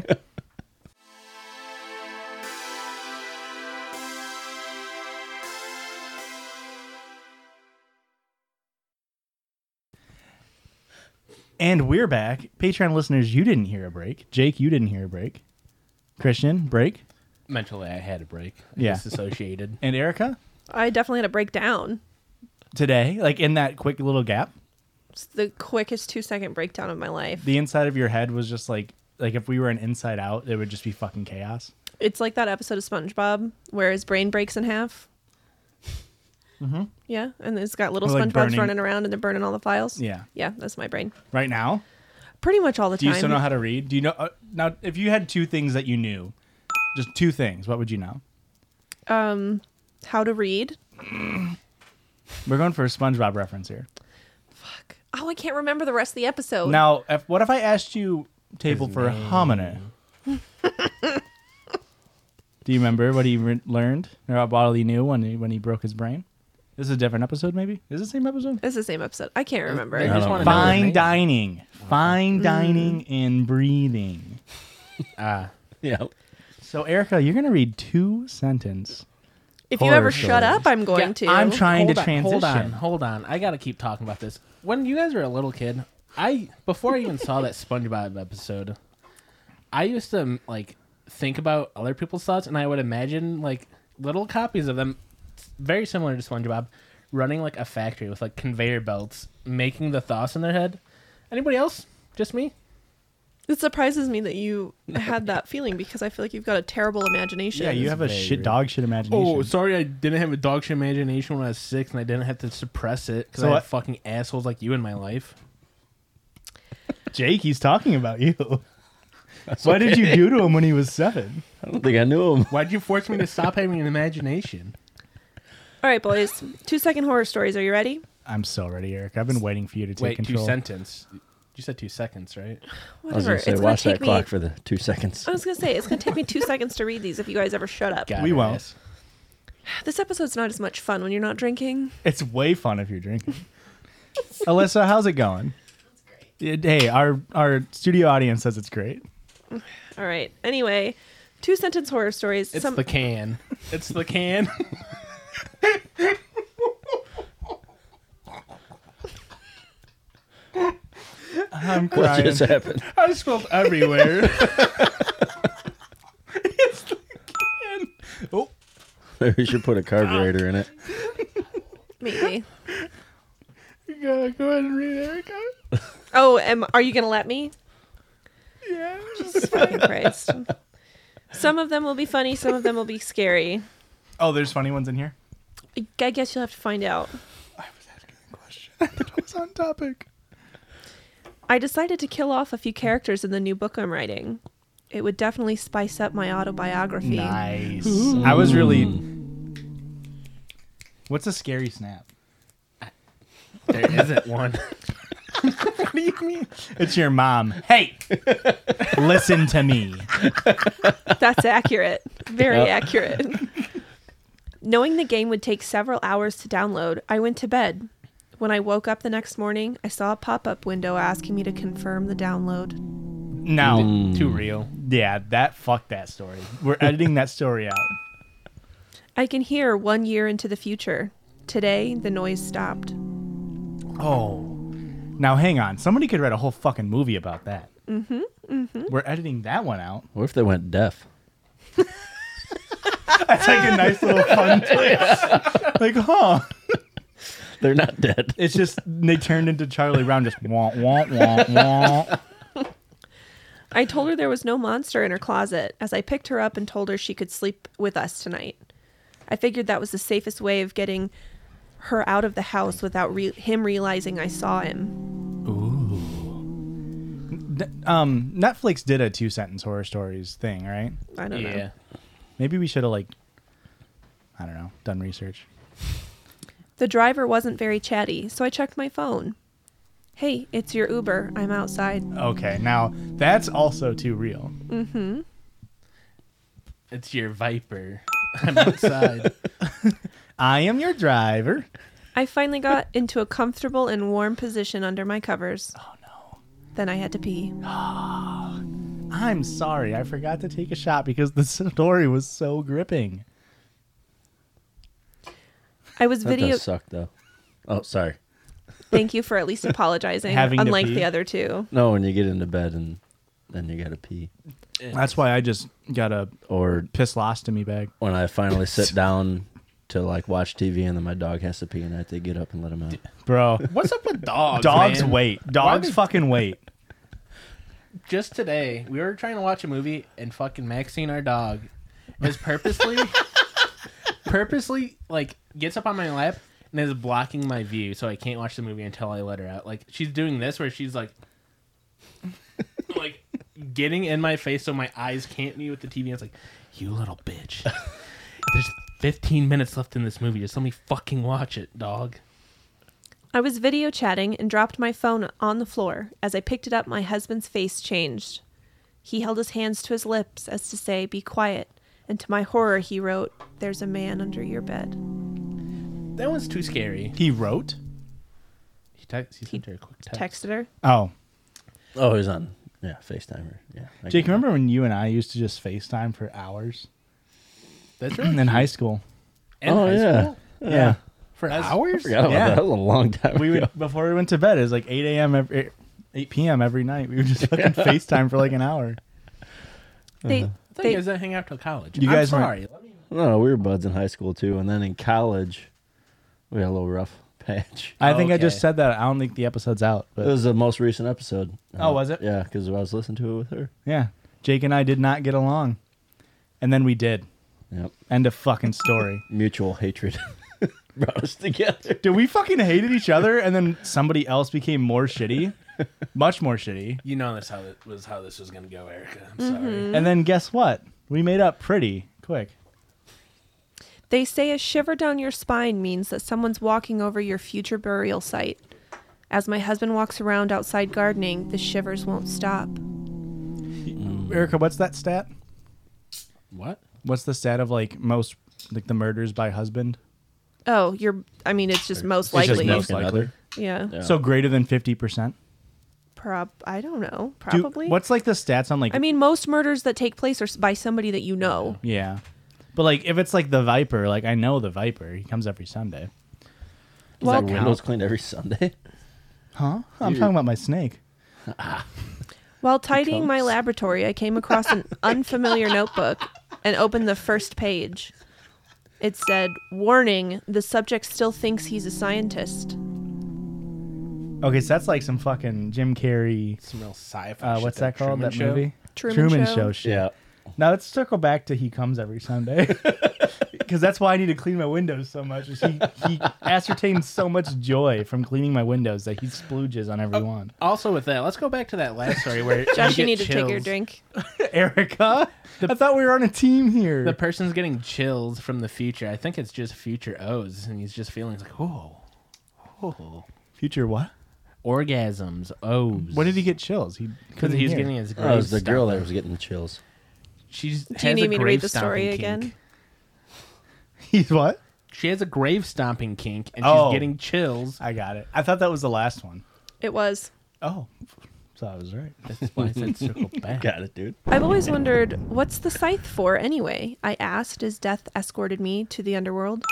A: And we're back. Patreon listeners, you didn't hear a break. Jake, you didn't hear a break. Christian, break.
C: Mentally, I had a break.
A: Yeah.
C: Disassociated.
A: And Erica,
B: I definitely had to break down.
A: today, like in that quick little gap,
B: It's the quickest 2-second breakdown of my life.
A: the inside of your head was just like if we were an Inside Out, it would just be fucking chaos.
B: It's like that episode of SpongeBob where his brain breaks in half.
A: Mm-hmm.
B: Yeah, and it's got little
A: Or, like,
B: SpongeBobs
A: burning-
B: running around and they're burning all the files.
A: Yeah.
B: Yeah, that's my brain.
A: Right now,
B: Pretty much all the
A: do
B: time.
A: you still know how to read? Do you know now? If you had two things that you knew, just two things, what would you know?
B: How to read?
A: We're going for a SpongeBob reference here.
B: Fuck. Oh, I can't remember the rest of the episode.
A: Now, what if I asked you table for hominy? Do you remember what he learned or what he knew when he broke his brain? This is a different episode, maybe? Is it the same episode?
B: It's the same episode. I can't remember.
C: They
B: it.
C: just wanna know his
A: Fine
C: name.
A: dining. Fine dining and breathing.
C: Ah.
D: Yeah.
A: So, Erica, you're going to read 2-sentence.
B: If you
A: horror
B: ever shut
A: stories.
B: up, I'm going to.
A: I'm trying to
C: Hold on,
A: transition.
C: Hold on. I gotta keep talking about this. When you guys were a little kid, before I even saw that SpongeBob episode, I used to like think about other people's thoughts, and I would imagine like little copies of them, very similar to SpongeBob, running like a factory with like conveyor belts, making the thoughts in their head. Anybody else? Just me?
B: It surprises me that you had that feeling because I feel like you've got a terrible imagination.
A: Yeah, you have a
C: very
A: shit
C: weird.
A: dog shit imagination.
C: Oh, sorry, I didn't have a dog shit imagination when I was 6, and I didn't have to suppress it because
A: So
C: I had
A: what-
C: fucking assholes like you in my life.
A: Jake, he's talking about you. What did you do to him when he was 7?
D: I don't think I knew him.
C: Why'd you force me to stop having an imagination?
B: All right, boys. 2-second horror stories. Are you ready?
A: I'm so ready, Eric. I've been waiting for you to take
C: Wait,
A: control.
C: 2 sentence. You said 2 seconds, right?
D: I was
B: Whatever.
D: going to say,
B: It's gonna
D: watch that
B: take me.
D: clock for the 2 seconds.
B: I was gonna say it's gonna take me 2 seconds to read these if you guys ever shut up.
C: Got
A: We
C: your
A: won't.
C: ass.
B: This episode's not as much fun when you're not drinking.
A: It's way fun if you're drinking. Alyssa, how's it going? Hey, our studio audience says it's great.
B: All right. Anyway, 2-sentence horror stories.
C: It's the can. It's the can.
A: I'm
D: What
A: crying.
D: just happened?
C: I spilled everywhere. It's the can. Oh,
D: Maybe we should put a carburetor in it.
B: Maybe.
C: you gotta go ahead and read Erica.
B: Oh, are you going to let me?
C: Yeah.
B: Jesus fucking Christ. Some of them will be funny. Some of them will be scary.
A: Oh, there's funny ones in here?
B: I guess you'll have to find out.
A: I was asking a question. I thought it was on topic.
B: I decided to kill off a few characters in the new book I'm writing. It would definitely spice up my autobiography.
A: Nice. I was really... What's a scary snap?
C: There isn't one. What do you mean?
A: It's your mom. Hey! Listen to me.
B: That's accurate. Very
D: Yep.
B: accurate. Knowing the game would take several hours to download, I went to bed. When I woke up the next morning, I saw a pop-up window asking me to confirm the download.
A: Now,
C: Too real.
A: yeah, fuck that story. We're editing that story out.
B: I can hear 1 year into the future. Today, the noise stopped.
A: Oh. Now, hang on. Somebody could write a whole fucking movie about that. We're editing that one out.
D: What if they went deaf?
A: That's like a nice little fun twist. Like, huh?
D: They're not dead.
A: It's just, they turned into Charlie Brown, just wah, wah, wah, wah.
B: I told her there was no monster in her closet as I picked her up and told her she could sleep with us tonight. I figured that was the safest way of getting her out of the house without him realizing I saw him.
A: Netflix did a 2-sentence horror stories thing, right?
B: I don't know.
C: Yeah.
A: Maybe we should have, like, I don't know, done research.
B: The driver wasn't very chatty, so I checked my phone. Hey, it's your Uber. I'm outside.
A: Okay, now that's also too real.
C: It's your Viper. I'm outside.
A: I am your driver.
B: I finally got into a comfortable and warm position under my covers.
A: Oh, no.
B: Then I had to pee.
A: I'm sorry. I forgot to take a shot because the story was so gripping.
B: I was
D: That
B: video.
D: does suck, though. Oh, sorry.
B: Thank you for at least apologizing,
A: Having to
B: unlike
A: pee?
B: the other two.
D: No, when you get into bed and then you gotta pee.
A: That's why I just got a
D: Or
A: piss-lostomy bag.
D: when I finally sit down to like watch TV and then my dog has to pee and I have to get up and let him out.
A: Bro,
C: What's up with dogs?
A: dogs
C: man?
A: wait. Dogs
C: Why do-
A: fucking wait.
C: Just today, we were trying to watch a movie and fucking Maxine, our dog, is purposely like gets up on my lap and is blocking my view, so I can't watch the movie until I let her out. Like she's doing this where she's like getting in my face so my eyes can't be with the TV. And it's like, you little bitch. There's 15 minutes left in this movie. Just let me fucking watch it, dog.
B: I was video chatting and dropped my phone on the floor. As I picked it up, my husband's face changed. He held his hands to his lips as to say, "Be quiet." And to my horror, he wrote, "There's a man under your bed."
C: That one's too scary.
A: He wrote?
C: He sent her a quick text.
B: Texted her.
A: Oh.
D: Oh, he's on FaceTime. Yeah. I
A: Jake,
D: get
A: remember when you and I used to just FaceTime for hours
C: That's really
A: in high school?
C: In
D: Oh,
C: high
D: yeah.
C: school?
A: Yeah.
C: For
A: That's-
D: I
C: hours?
D: forgot about
A: Yeah.
D: that. That was a long time
A: We
D: ago.
A: would, before we went to bed, it was like 8 a.m. 8 p.m. every night. We would just fucking FaceTime for like an hour.
B: They,
C: I thought
B: they
C: you guys didn't hang out till college.
A: You
C: I'm
A: guys weren't-
C: sorry.
D: No, we were buds in high school too, and then in college, we had a little rough patch.
A: I think I just
C: Okay.
A: said that. I don't think the episode's out.
D: It
A: But
D: was the most recent episode.
A: Oh, was it?
D: Yeah, because I was listening to it with her.
A: yeah, Jake and I did not get along. And then we did.
D: Yep.
A: End of fucking story.
D: Mutual hatred brought us together.
A: Dude, we fucking hated each other, and then somebody else became more shitty. Much more shitty.
C: You know that's how this was gonna go, Erica. I'm sorry.
A: And then guess what? We made up pretty quick.
B: They say a shiver down your spine means that someone's walking over your future burial site. As my husband walks around outside gardening, the shivers won't stop.
A: Erica, what's that stat?
C: What?
A: What's the stat of like most Like the murders by husband.
B: Oh, I mean, it's just most
D: It's just
B: likely.
A: most
D: most
A: likely.
D: likely.
B: Yeah.
D: Yeah.
A: So greater than 50%.
B: I don't know. Probably.
A: What's like the stats on like?
B: I mean, most murders that take place are by somebody that you know.
A: Yeah, but like if it's like the Viper, like I know the Viper. He comes every Sunday.
D: Is
B: Well-
D: that windows cleaned every Sunday?
A: Huh? I'm talking about my snake.
B: While tidying my
D: comes.
B: laboratory, I came across an unfamiliar notebook and opened the first page. It said, "Warning, the subject still thinks he's a scientist."
A: Okay, so that's like some fucking Jim Carrey.
C: Some real sci-fi.
A: What's
C: shit,
A: that called?
C: Truman
A: That
C: Show.
A: movie?
B: Truman Show.
A: shit.
D: Yeah.
A: Now let's circle back to he comes every Sunday. Because that's why I need to clean my windows so much. Is he ascertains so much joy from cleaning my windows that he splooges on every one.
C: Also, with that, let's go back to that last story where
B: Josh, you
C: get
B: need to take your
C: chills.
B: drink.
A: Erica, I thought we were on a team here.
C: The person's getting chills from the future. I think it's just future O's, and he's just feeling like, oh,
A: Future what?
C: orgasms, O's.
A: What did he get chills?
C: Because he's getting his grave
D: Oh, it was the girl that
C: stomping.
D: was getting chills.
C: She's
B: Do you need me to read the story again?
A: He's what?
C: She has a grave stomping kink, and
A: Oh.
C: she's getting chills.
A: I got it. I thought that was the last one.
B: It was.
A: Oh, so I was right.
C: That's why I said circle back.
D: Got it, dude.
B: I've always wondered, what's the scythe for anyway? I asked as Death escorted me to the underworld.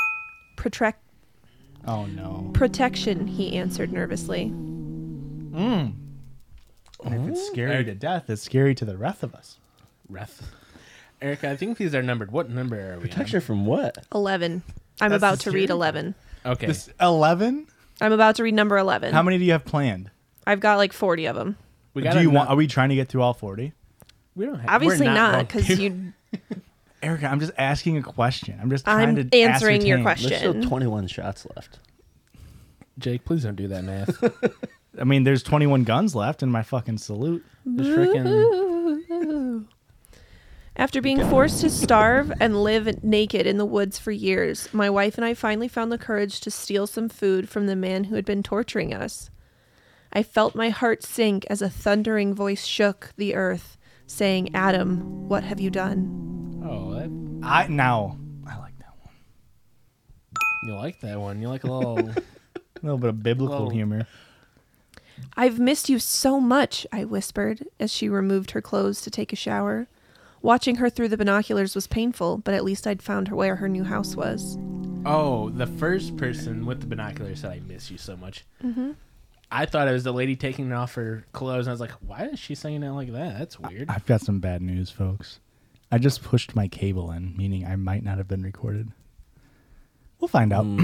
A: Oh no.
B: Protection, he answered nervously.
A: And if it's scary to death, it's scary to the rest of us.
C: Ref. Erica, I think these are numbered. What number are we
D: Protection from what?
B: 11. I'm
A: That's
B: about
A: the
B: to read
A: scary
B: 11.
C: on? Okay.
A: This 11?
B: I'm about to read number 11.
A: How many do you have planned?
B: I've got like 40 of them.
C: we
A: Do you want? Are we trying to get through all 40?
C: We don't have.
B: Obviously
C: we're
B: not,
C: going
B: because
C: to.
B: you.
A: Erica, I'm just asking a question. I'm just trying
B: I'm
A: to
B: answering your
A: ascertain.
B: question.
D: There's still 21 shots left.
C: Jake, please don't do that math.
A: I mean, there's 21 guns left in my fucking salute.
C: Just freaking.
B: After being forced to starve and live naked in the woods for years, my wife and I finally found the courage to steal some food from the man who had been torturing us. I felt my heart sink as a thundering voice shook the earth, saying, "Adam, what have you done?"
C: Oh, that,
A: I like that one.
C: you like that one? You like a little.
A: A little bit of biblical
C: Whoa.
A: humor.
B: "I've missed you so much," I whispered as she removed her clothes to take a shower. Watching her through the binoculars was painful, but at least I'd found her where her new house was.
C: Oh, the first person with the binoculars said, "I miss you so much." Mm-hmm. I thought it was the lady taking off her clothes, and I was like, "Why is she saying it like that? That's weird."
A: I've got some bad news, folks. I just pushed my cable in, meaning I might not have been recorded. We'll find out.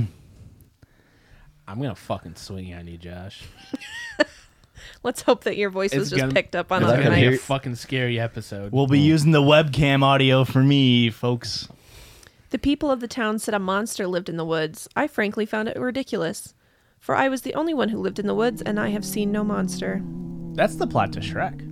C: I'm gonna fucking swing on you, Josh.
B: Let's hope that your voice was
C: It's
B: just
C: gonna-
B: picked up on
C: It's
D: that
B: other
C: gonna be
D: hear-
C: a
B: nights.
C: fucking scary episode.
A: We'll be using the webcam audio for me, folks.
B: The people of the town said a monster lived in the woods. I frankly found it ridiculous, for I was the only one who lived in the woods, and I have seen no monster.
A: That's the plot to Shrek.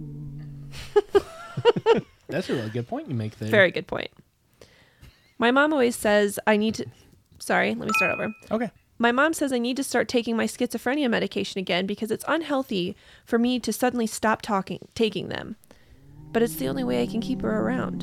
C: That's a really good point you make there.
B: Very good point. My mom always says I need to... Sorry, let me start over.
A: Okay.
B: My mom says I need to start taking my schizophrenia medication again because it's unhealthy for me to suddenly stop taking them. But it's the only way I can keep her around.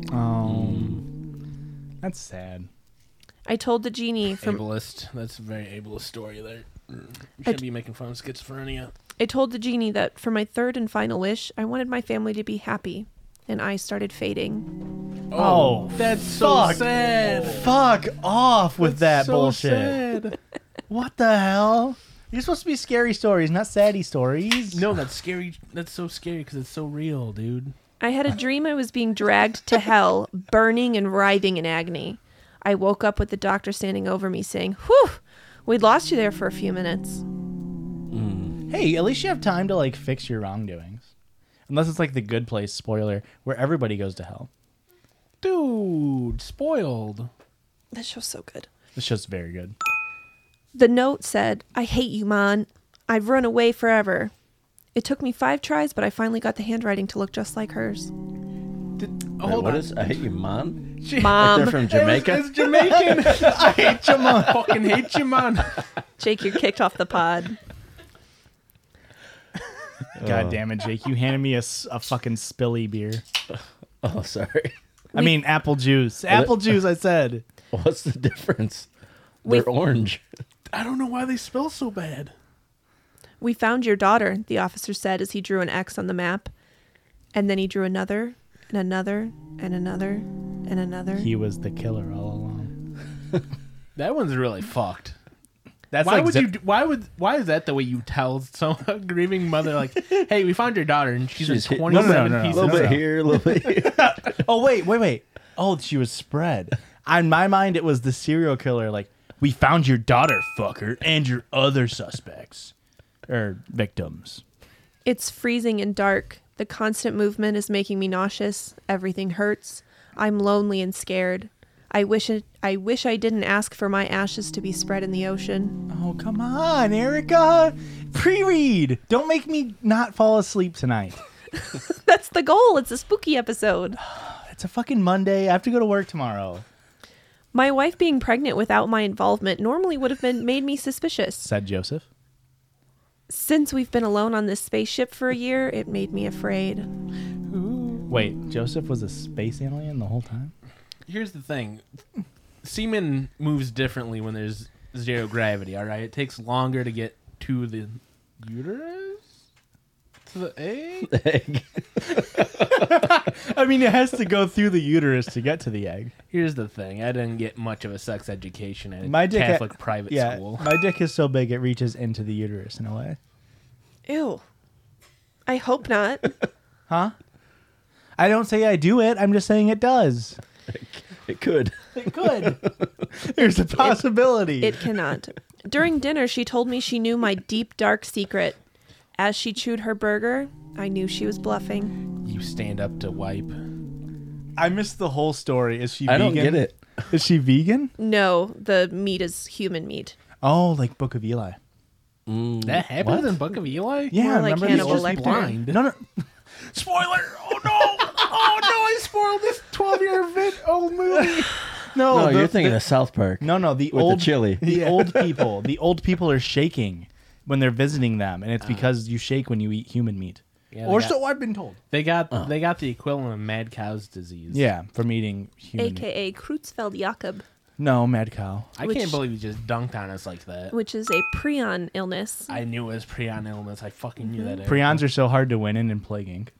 A: That's sad.
B: I told the genie from
C: Ableist. That's a very ableist story there. You shouldn't be making fun of schizophrenia.
B: I told the genie that for my third and final wish, I wanted my family to be happy, and I started fading.
A: Oh,
C: that's so
A: fuck.
C: sad.
A: Fuck off with that
C: So
A: bullshit.
C: sad.
A: What the hell? You're supposed to be scary stories, not saddy stories.
C: No, that's scary. That's so scary because it's so real, dude.
B: I had a dream I was being dragged to hell, burning and writhing in agony. I woke up with the doctor standing over me saying, "Whew, we'd lost you there for a few minutes."
A: Hey, at least you have time to like fix your wrongdoings. Unless it's like The Good Place spoiler where everybody goes to hell.
C: Dude, spoiled.
B: That show's so good.
A: This show's very good.
B: The note said, "I hate you, Mon. I've run away forever." It took me 5 tries, but I finally got the handwriting to look just like hers.
D: Wait,
C: Hold
D: what
C: on.
D: is I hate you, Mom?
B: Mom,
D: They're from Jamaica.
C: It's Jamaican.
A: I hate you, man.
C: Fucking hate you, man.
B: Jake, you're kicked off the pod.
A: God damn it, Jake. You handed me a fucking spilly beer.
D: Oh, sorry.
A: I mean, apple juice. Apple juice, I said.
D: What's the difference?
B: We-
D: They're orange.
C: I don't know why they smell so bad.
B: We found your daughter, the officer said as he drew an X on the map. And then he drew another, and another, and another, and another.
A: He was the killer all along.
C: That one's really fucked.
A: That's
C: Why
A: like
C: would
A: zip-
C: you? Why is that the way you tell a grieving mother? Like, hey, we found your daughter, and she's
D: She's
C: in
D: hit-
C: 27
A: no.
D: A
C: pieces.
D: little bit
A: no.
D: here, a little bit here.
A: Oh, wait. Oh, she was spread. On my mind, it was the serial killer. Like, we found your daughter, fucker, and your other suspects. Or victims.
B: It's freezing and dark. The constant movement is making me nauseous. Everything hurts. I'm lonely and scared. I wish I didn't ask for my ashes to be spread in the ocean.
A: Oh, come on, Erica. Pre-read. Don't make me not fall asleep tonight.
B: That's the goal. It's a spooky episode.
A: It's a fucking Monday. I have to go to work tomorrow.
B: My wife being pregnant without my involvement normally would have made me suspicious.
A: Said Joseph.
B: Since we've been alone on this spaceship for a year, it made me afraid.
A: Wait, Joseph was a space alien the whole time?
C: Here's the thing: semen moves differently when there's zero gravity. All right, it takes longer to get to the uterus, to the egg.
D: Egg.
A: I mean, it has to go through the uterus to get to the egg.
C: Here's the thing: I didn't get much of a sex education at
A: My
C: a
A: dick
C: Catholic private school.
A: My dick is so big it reaches into the uterus in a way.
B: Ew. I hope not.
A: Huh? I don't say I do it. I'm just saying it does.
D: It could.
A: It could. There's a possibility.
B: It cannot. During dinner, she told me she knew my deep, dark secret. As she chewed her burger, I knew she was bluffing.
C: You stand up to wipe.
A: I missed the whole story. Is she
D: I
A: vegan?
D: don't get it.
A: Is she vegan?
B: No, the meat is human meat.
A: Oh, like Book of Eli.
C: That happens in Book of Eli.
A: Yeah,
B: More like
A: remember
B: Hannibal
A: these
B: Lecter.
C: blind.
A: No.
C: Spoiler! Oh no! Oh no! I spoiled this 12-year old movie.
D: No, you're thinking of South Park.
A: No, the
D: With
A: old
D: the chili.
A: The old people. The old people are shaking when they're visiting them, and it's because you shake when you eat human meat.
C: Yeah,
A: Or
C: they
A: so I've been told.
C: They got the equivalent of mad cow's disease.
A: Yeah, from eating human meat.
B: AKA Creutzfeldt-Jakob,
A: No, mad cow.
C: I can't believe you just dunked on us like that.
B: which is a prion illness.
C: I knew it was prion illness. I fucking knew that.
A: Prions are so hard to win in Plague Inc.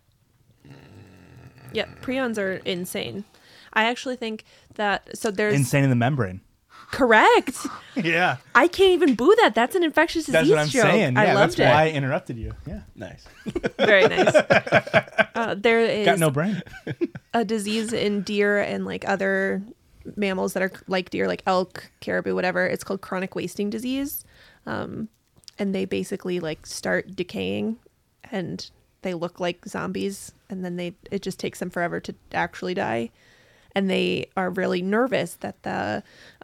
B: Yep, prions are insane. I actually think that, so there's...
A: Insane in the membrane.
B: Correct!
A: Yeah.
B: I can't even boo that. That's an infectious disease
A: That's what I'm
B: joke.
A: saying. Yeah,
B: I loved
A: that's why I
B: it.
A: interrupted you. Yeah.
D: Nice.
B: Very nice. There is
A: Got no brain.
B: a disease in deer and like other mammals that are like deer, like elk, caribou, whatever. It's called chronic wasting disease. And they basically like start decaying and they look like zombies, and then it just takes them forever to actually die. And they are really nervous that the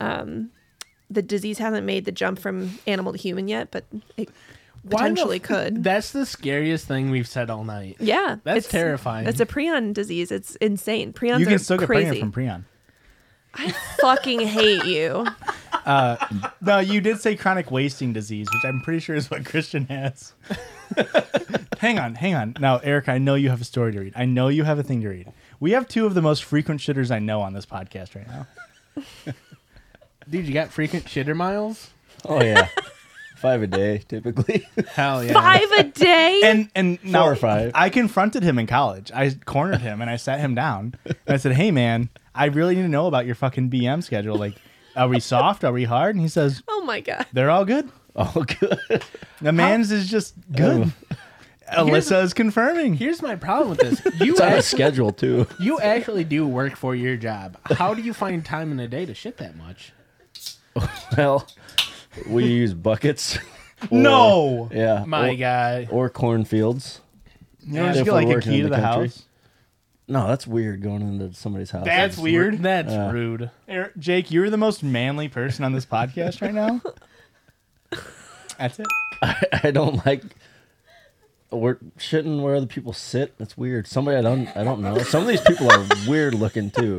B: disease hasn't made the jump from animal to human yet, but it potentially could.
C: That's the scariest thing we've said all night.
B: Yeah,
C: That's terrifying.
B: It's a prion disease. It's insane. Prions
A: You
B: are
A: can still get
B: crazy.
A: pregnant from prion.
B: I fucking hate you.
A: No, you did say chronic wasting disease, which I'm pretty sure is what Christian has. Hang on. Now, Eric, I know you have a story to read. I know you have a thing to read. We have two of the most frequent shitters I know on this podcast right now.
C: Dude, you got frequent shitter miles?
D: Oh yeah. 5 a day, typically.
C: Hell yeah.
B: 5 a day?
A: And now
D: 4 or 5.
A: I confronted him in college. I cornered him and I sat him down. And I said, "Hey, man, I really need to know about your fucking BM schedule. Like, are we soft? Are we hard?" And he says,
B: Oh my god.
A: "They're all good.
D: Oh, good.
A: The man's is just good." Alyssa is confirming.
C: Here's my problem with this.
D: It's on a schedule, too.
C: You actually do work for your job. How do you find time in a day to shit that much?
D: Well, we use buckets.
A: No.
D: Yeah.
C: My guy.
D: Or cornfields.
A: You don't
D: If
A: just get
D: we're
A: like a
D: working
A: key
D: in
A: to
D: the
A: the
D: country.
A: house.
D: No, that's weird going into somebody's house.
A: That's weird.
C: That's
D: Yeah.
C: rude.
A: Jake, you're the most manly person on this podcast right now. That's it.
D: I don't like we're shitting where other people sit. That's weird. Somebody I don't know. Some of these people are weird looking too.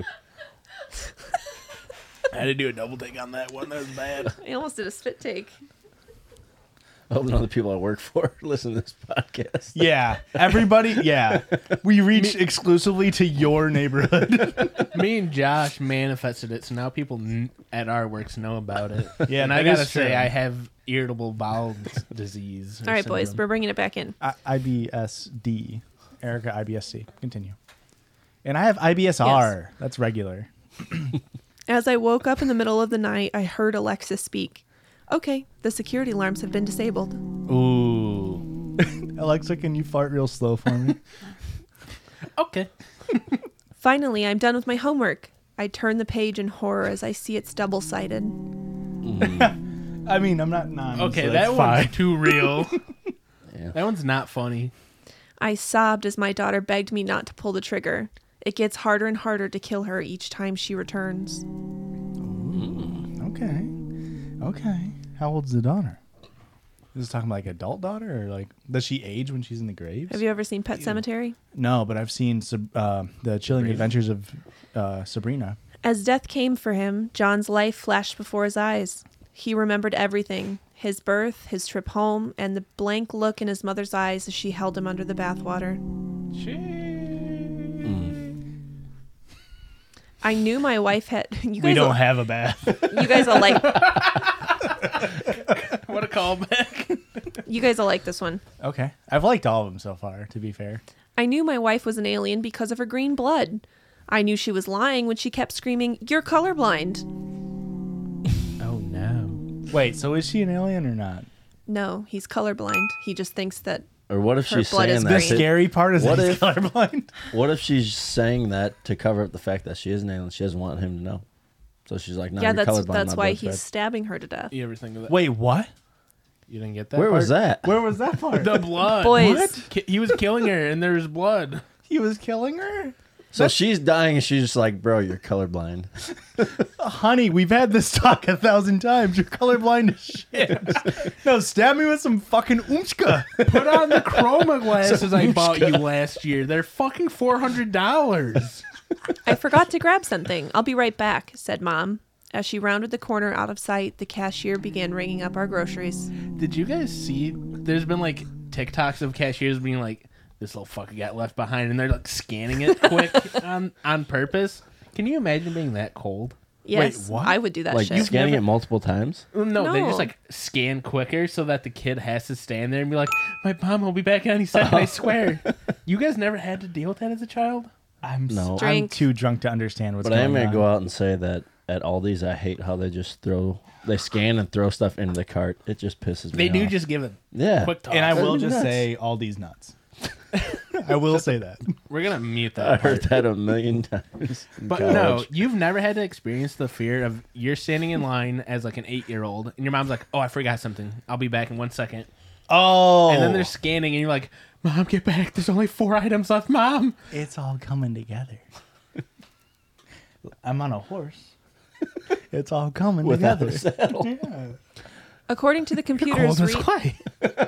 C: I had to do a double take on that one. That was bad.
B: I almost did a spit take.
D: I hope none of the people I work for listen to this podcast.
A: Yeah, everybody. Yeah, we reach exclusively to your neighborhood.
C: Me and Josh manifested it, so now people at our works know about it.
A: Yeah,
C: and I
A: that
C: gotta
A: is
C: say,
A: true.
C: I have irritable bowel disease.
B: All right, boys, we're bringing it back in.
A: IBSD, Erica IBSC. Continue. And I have IBSR. That's regular.
B: As I woke up in the middle of the night, I heard Alexa speak. Okay, the security alarms have been disabled.
A: Ooh. Alexa, can you fart real slow for me?
C: Okay.
B: Finally, I'm done with my homework. I turn the page in horror as I see it's double-sided.
A: I mean, I'm not nine.
C: Okay,
A: so
C: that
A: that's
C: one's
A: fine.
C: too real.
D: Yeah.
C: That one's not funny.
B: I sobbed as my daughter begged me not to pull the trigger. It gets harder and harder to kill her each time she returns.
A: Okay. Okay. How old's the daughter? Is this talking about like adult daughter or like does she age when she's in the graves?
B: Have you ever seen Pet Sematary?
A: No, but I've seen the Chilling Adventures of Sabrina.
B: As death came for him, John's life flashed before his eyes. He remembered everything. His birth, his trip home, and the blank look in his mother's eyes as she held him under the bathwater. I knew my wife had... You guys
A: We don't
B: will,
A: have a bath.
B: You guys will like...
C: What a callback.
B: You guys will like this one.
A: Okay. I've liked all of them so far, to be fair.
B: I knew my wife was an alien because of her green blood. I knew she was lying when she kept screaming, "You're colorblind."
C: Oh, no.
A: Wait, so is she an alien or not?
B: No, he's colorblind. He just thinks that...
D: Or what if
B: Her
D: she's
B: blood is
D: saying
A: The
D: that?
B: green.
A: scary part is
D: What
A: that he's
D: if-
A: colorblind.
D: What if she's saying that to cover up the fact that she is an alien? She doesn't want him to know. So she's like, "No,
B: yeah,
D: you're
B: that's
D: colorblind.
B: that's
D: my
B: why
D: blood's
B: he's
D: red."
B: stabbing her to death.
C: You ever think of that?
A: Wait, what?
C: You didn't get that
D: Where was
C: part?
D: that?
A: Where was that part?
C: The blood.
B: Boys.
A: What?
C: He was killing her, and there's blood.
A: He was killing her?
D: So she's dying, and she's just like, "Bro, you're colorblind."
A: Honey, we've had this talk 1,000 times. You're colorblind as shit. No, stab me with some fucking umska.
C: Put on the chroma glasses I bought you last year. They're fucking $400.
B: I forgot to grab something. I'll be right back, said Mom. As she rounded the corner out of sight, the cashier began ringing up our groceries.
C: Did you guys see? There's been like TikToks of cashiers being like, "This little fucker got left behind," and they're like scanning it quick on purpose. Can you imagine being that cold?
B: Yes,
A: what?
B: I would do that
D: Like
B: shit.
D: scanning it multiple times.
C: No, they
B: No.
C: just like scan quicker so that the kid has to stand there and be like, "My mom will be back any second, I swear." You guys never had to deal with that as a child?
D: No.
A: I'm
B: Drink.
A: too drunk to understand what's
D: But I
A: going
D: am gonna
A: on.
D: go out and say that at Aldi's, I hate how they just they scan and throw stuff into the cart. It just pisses me
C: They
D: off.
C: do just give a
D: yeah.
C: quick toss.
A: And I will
D: That'd be
A: just
D: nuts.
A: say Aldi's nuts. I will say that.
C: We're gonna mute
D: I
C: that.
D: heard
C: part.
D: that a million times. in
C: But
D: college.
C: no, you've never had to experience the fear of you're standing in line as like an 8-year-old, and your mom's like, "Oh, I forgot something. I'll be back in 1 second."
A: Oh.
C: And then they're scanning, and you're like, "Mom, get back! There's only 4 items left, Mom."
A: It's all coming together. I'm on a horse. It's all coming
D: Without
A: together.
D: a saddle.
A: Yeah.
B: According to the computer's
C: Cold as clay.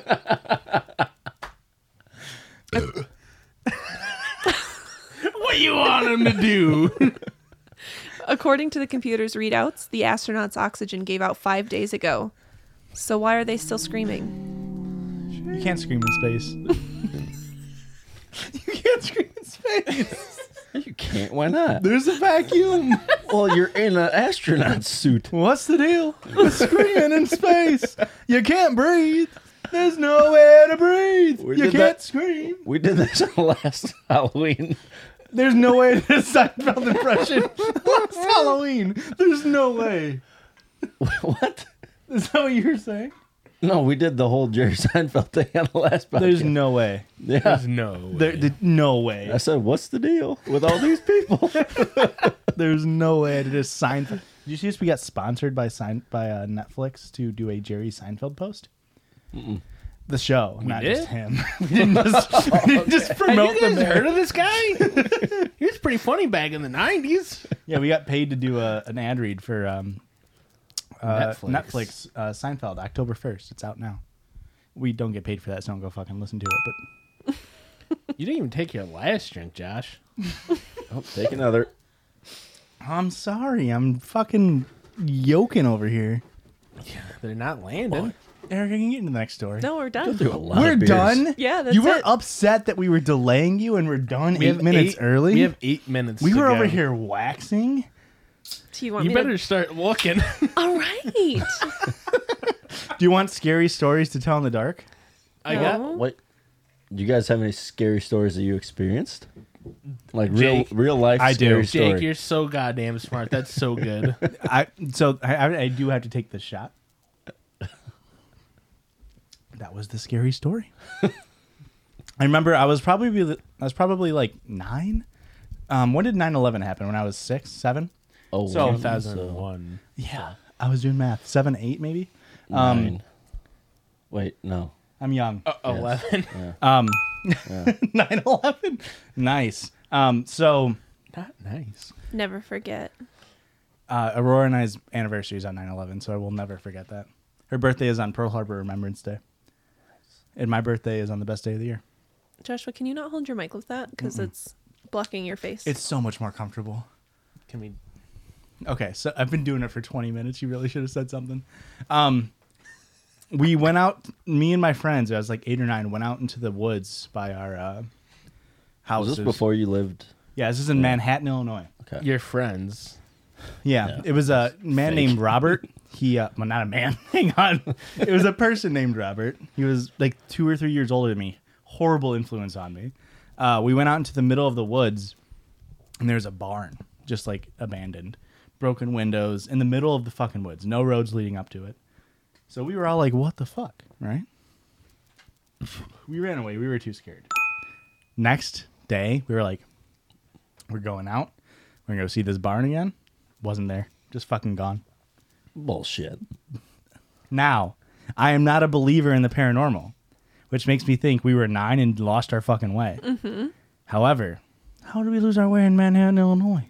C: What you want him to do?
B: According to the computer's readouts, the astronauts' oxygen gave out 5 days ago. So why are they still screaming?
A: You can't scream in space. You can't scream in space.
D: You can't. Why not?
A: There's a vacuum.
D: Well, you're in an astronaut suit.
A: What's the deal with screaming in space? You can't breathe. There's no way to breathe.
D: We
A: You
D: did
A: can't
D: that-
A: scream.
D: We did this on last Halloween.
A: There's no way to Seinfeld impression. Last Halloween. There's no way.
D: What?
A: Is that what you were saying?
D: No, we did the whole Jerry Seinfeld thing on the last podcast.
A: There's no way.
D: Yeah.
C: There's no way.
A: No way.
D: I said, what's the deal with all these people?
A: There's no way to just Seinfeld. Did you see this? We got sponsored by Netflix to do a Jerry Seinfeld post. The show, not
C: did?
A: just him. we didn't just
C: Have
A: promote
C: you
A: them.
C: guys heard of this guy? He was pretty funny back in the 90s.
A: Yeah, we got paid to do an ad read for Netflix Seinfeld, October 1st. It's out now. We don't get paid for that, so don't go fucking listen to it. But
C: You didn't even take your last drink, Josh.
D: Oh, take another.
A: I'm sorry. I'm fucking yoking over here.
C: They're not landing.
A: Eric, I can get into the next story.
B: No, we're done.
D: Through a lot
A: We're
D: of beers.
A: done?
B: Yeah, that's
A: You were
B: it.
A: upset that we were delaying you and we're done 8 minutes early?
C: We have 8 minutes.
A: We
C: to
A: were
C: go.
A: over here waxing.
B: Do you want
C: You
B: me
C: better
B: to?
C: start looking.
B: All right.
A: Do you want scary stories to tell in the dark?
C: I
B: No.
C: got.
D: What? Do you guys have any scary stories that you experienced? Like
C: Jake.
D: real life
A: I do.
D: scary
C: Jake,
D: story.
C: you're so goddamn smart. That's so good.
A: I do have to take this shot. That was the scary story. I remember I was probably like 9. When did 9/11 happen? When I was 6, 7?
D: Oh,
A: So-
C: 2001.
A: Yeah, I was doing math. 7, 8 maybe.
D: 9. Wait, no.
A: I'm young.
C: 11.
A: 9/11. Nice. So
C: Not nice.
B: Never forget.
A: Aurora and I's anniversary is on 9/11, so I will never forget that. Her birthday is on Pearl Harbor Remembrance Day. And my birthday is on the best day of the year.
B: Joshua, can you not hold your mic with that? Because it's blocking your face.
A: It's so much more comfortable.
C: Can we?
A: Okay, so I've been doing it for 20 minutes. You really should have said something. We went out, me and my friends, I was like 8 or 9, went out into the woods by our houses.
D: Was this before you lived?
A: Yeah, this is in Manhattan, Illinois.
D: Okay.
C: Your friends.
A: Yeah, it was a man named Robert. He, well, not a man. Hang on. It was a person named Robert. He was like 2 or 3 years older than me. Horrible influence on me. We went out into the middle of the woods, and there's a barn, just like abandoned, broken windows in the middle of the fucking woods. No roads leading up to it. So we were all like, "What the fuck?" Right? We ran away. We were too scared. Next day, we were like, "We're going out. We're gonna go see this barn again." Wasn't there. Just fucking gone.
D: Bullshit.
A: Now, I am not a believer in the paranormal, which makes me think we were 9 and lost our fucking way. Mm-hmm. However, how did we lose our way in Manhattan, Illinois?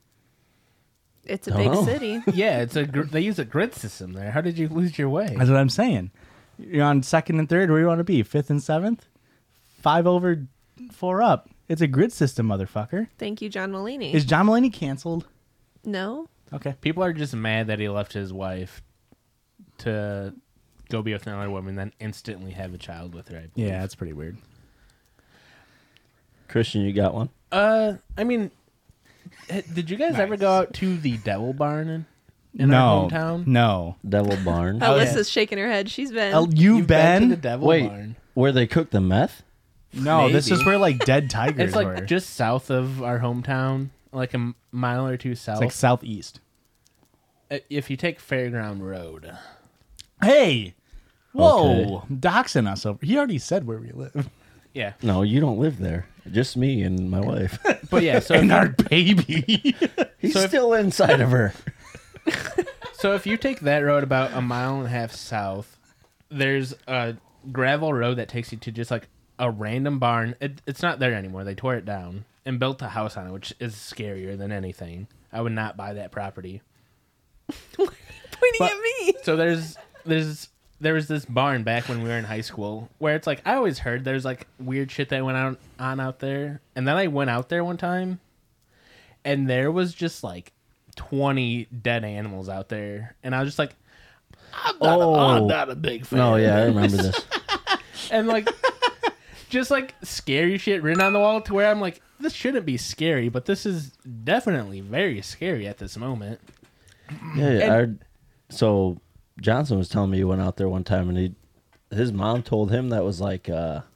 B: It's a big
D: Oh.
B: city.
C: Yeah, they use a grid system there. How did you lose your way?
A: That's what I'm saying. You're on 2nd and 3rd. Where do you want to be? 5th and 7th? 5 over, 4 up. It's a grid system, motherfucker.
B: Thank you, John Mulaney.
A: Is John Mulaney canceled?
B: No?
A: Okay.
C: People are just mad that he left his wife to go be with another woman, then instantly have a child with her. I believe.
A: Yeah, that's pretty weird.
D: Christian, you got one?
C: I mean, did you guys ever go out to the Devil Barn in
A: no.
C: our hometown?
A: No.
D: Devil Barn.
B: Alyssa's shaking her head. She's been.
A: You've
C: been
A: been?
C: to the Devil
D: Wait,
C: Barn.
D: where they cook the meth?
A: No, this
C: Maybe.
A: is where like dead tigers
C: It's like
A: were.
C: just south of our hometown, like a mile or two south.
A: It's like southeast.
C: If you take Fairground Road.
A: Hey! Whoa!
D: Okay.
A: Doxing us over. He already said where we live.
C: Yeah.
D: No, you don't live there. Just me and my wife.
C: But yeah, so
A: And our baby.
D: He's
C: So if-
D: still inside of her.
C: So if you take that road about a mile and a half south, there's a gravel road that takes you to just like a random barn. It's not there anymore. They tore it down and built a house on it, which is scarier than anything. I would not buy that property.
B: pointing
C: But-
B: at me.
C: So there was this barn back when we were in high school where it's like I always heard there's like weird shit that went on out there, and then I went out there one time, and there was just like 20 dead animals out there, and I was just like, I'm not a big fan.
D: No, yeah, I remember this.
C: And like just like scary shit written on the wall to where I'm like, this shouldn't be scary, but this is definitely very scary at this moment.
D: Yeah, so Johnson was telling me he went out there one time and his mom told him that was like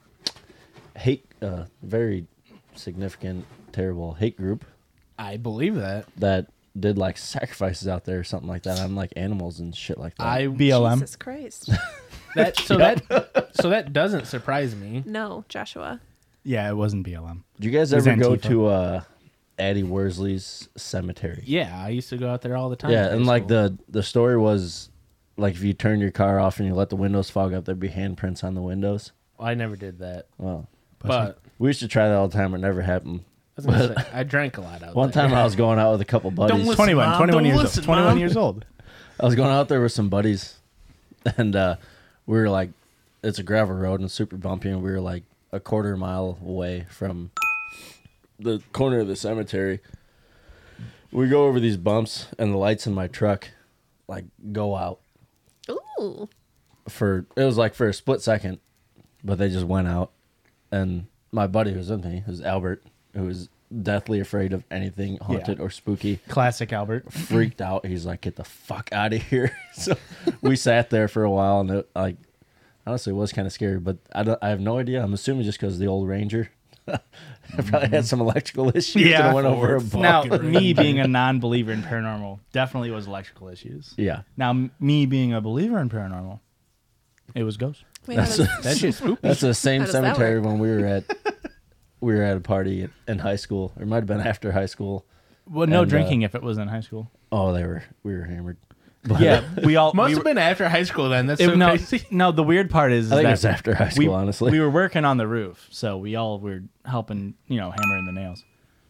D: very significant, terrible hate group
C: I believe that.
D: that did like sacrifices out there or something like that on like animals and shit like that.
A: BLM.
B: Jesus Christ.
C: So that doesn't surprise me.
B: No, Joshua.
A: Yeah, it wasn't BLM.
D: Did you guys
A: It was
D: ever go
A: Antifa.
D: to Addie Worsley's cemetery?
C: Yeah, I used to go out there all the time.
D: Yeah,
C: in high
D: and like
C: school.
D: the story was like if you turn your car off and you let the windows fog up, there'd be handprints on the windows.
C: I never did that,
D: Well,
C: but
D: we used to try that all the time. It never happened.
C: I was gonna say, I drank a lot out
D: One
C: there.
D: time I was going out with a couple buddies.
C: listen,
A: 21,
C: Mom,
A: 21
C: don't
A: years
C: listen,
A: old. 21
C: Mom.
A: years old.
D: I was going out there with some buddies, and we were like, it's a gravel road and super bumpy, and we were like a quarter mile away from the corner of the cemetery. We go over these bumps, and the lights in my truck like go out.
B: Ooh.
D: it was like for a split second, but they just went out. And my buddy who was with me, who's Albert, who was deathly afraid of anything haunted or spooky,
A: Classic Albert.
D: freaked out. He's like, "Get the fuck out of here!" So we sat there for a while, and it, like, honestly, it was kind of scary. But I have no idea. I'm assuming just because the old Ranger, I probably had some electrical issues.
A: Yeah.
D: and I went over a bump.
A: Now, me being a non-believer in paranormal definitely was electrical issues.
D: Yeah,
A: Now, me being a believer in paranormal, it was ghosts.
B: Wait, how
D: That's
B: does-
A: That shit's spooky.
D: that's the same
B: How does that
D: cemetery
B: work?
D: when we were at a party in high school. Or it might have been after high school.
A: Well, no
D: And,
A: drinking if it was in high school.
D: Oh, we were hammered. But,
A: Yeah, we all
C: Must
A: we
C: have
A: were-
C: been after high school then. That's
A: it-
C: so
A: no,
C: crazy.
A: no. The weird part is
D: I think
A: that
D: it was after high school. Honestly,
A: we were working on the roof, so we all were helping, hammering the nails.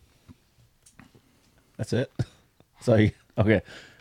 D: that's it. So okay.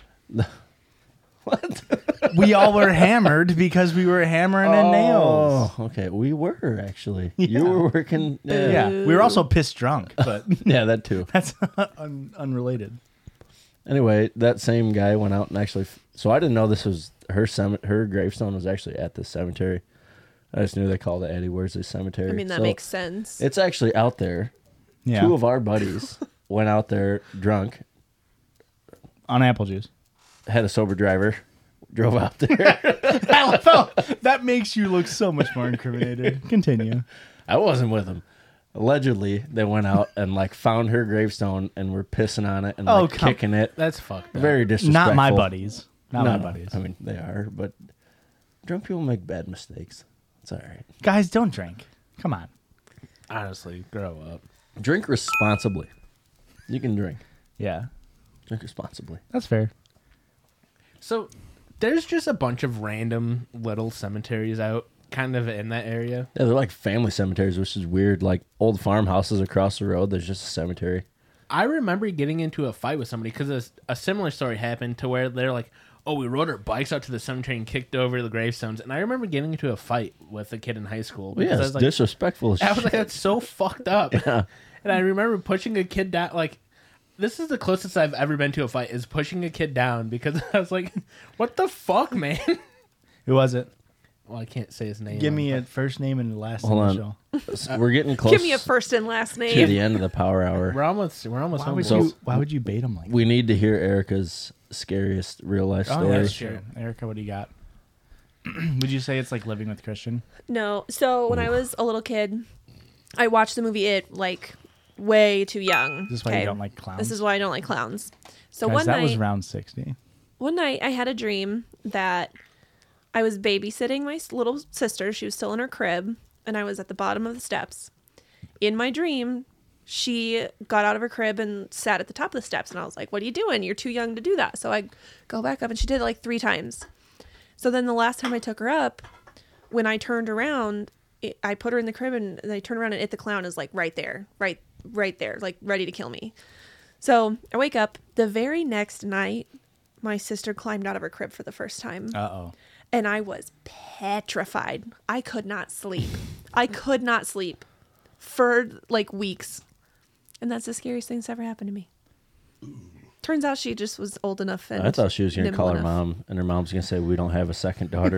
A: We all were hammered because we were hammering in nails.
D: Oh, okay. We were actually.
A: Yeah.
D: You were working.
A: Yeah, we were also pissed drunk, but
D: Yeah, that too.
A: that's unrelated.
D: Anyway, that same guy went out and actually. So I didn't know this was her gravestone was actually at the cemetery. I just knew they called it Eddie Worsley Cemetery.
B: I mean, that
D: So
B: makes sense.
D: It's actually out there.
A: Yeah,
D: Two of our buddies went out there drunk,
A: on apple juice.
D: had a sober driver, drove out there.
A: That makes you look so much more incriminated. Continue.
D: I wasn't with them. Allegedly, they went out and like found her gravestone and were pissing on it and
A: Oh,
D: like kicking it.
C: That's fucked up.
D: Very disrespectful.
A: Not my buddies. Not my
D: No,
A: buddies.
D: I mean, they are, but drunk people make bad mistakes. It's all right.
A: Guys, don't drink. Come on.
C: Honestly, grow up.
D: Drink responsibly. You can drink.
A: Yeah,
D: Drink responsibly.
A: that's fair.
C: So there's just a bunch of random little cemeteries out kind of in that area.
D: Yeah, they're like family cemeteries, which is weird. Like old farmhouses across the road, there's just a cemetery.
C: I remember getting into a fight with somebody because a similar story happened to where they're like, oh, we rode our bikes out to the cemetery and kicked over the gravestones. And I remember getting into a fight with a kid in high school.
D: Well, yeah,
C: because I
D: it's
C: was like,
D: disrespectful as
C: I was like,
D: shit.
C: that's so fucked up.
D: Yeah.
C: And I remember pushing a kid down. Like, this is the closest I've ever been to a fight, is pushing a kid down because I was like, what the fuck, man?
A: Who was it?
C: Well, I can't say his name.
A: Give me a first name and a last
D: Hold on.
A: initial.
D: We're getting close
B: Give me a first and last
D: to
B: name.
D: the end of the power hour.
C: We're almost
A: Why
C: home.
A: would
D: So-
A: why would you bait him like that?
D: We need to hear Erica's scariest real life
A: Oh,
D: story.
A: that's true. Erica, what do you got? Would you say it's like living with Christian?
B: No. So when I was a little kid, I watched the movie It like way too young.
A: Is this why you don't like clowns?
B: This is why I don't like clowns. So
A: Guys,
B: one
A: that
B: night,
A: was round 60.
B: one night I had a dream that I was babysitting my little sister. She was still in her crib, and I was at the bottom of the steps. In my dream, she got out of her crib and sat at the top of the steps, and I was like, what are you doing? You're too young to do that. So I go back up, and she did it like 3 times. So then the last time I took her up, when I turned around, I put her in the crib, and I turned around, and the clown is like right there, right there, like ready to kill me. So I wake up. The very next night, my sister climbed out of her crib for the first time.
A: Uh-oh.
B: And I was petrified. I could not sleep. I could not sleep for like weeks. And that's the scariest thing that's ever happened to me. Turns out she just was old enough. And
D: I thought she was going to
B: nimble
D: call her
B: enough.
D: mom, and her mom's going to say, "We don't have a second daughter."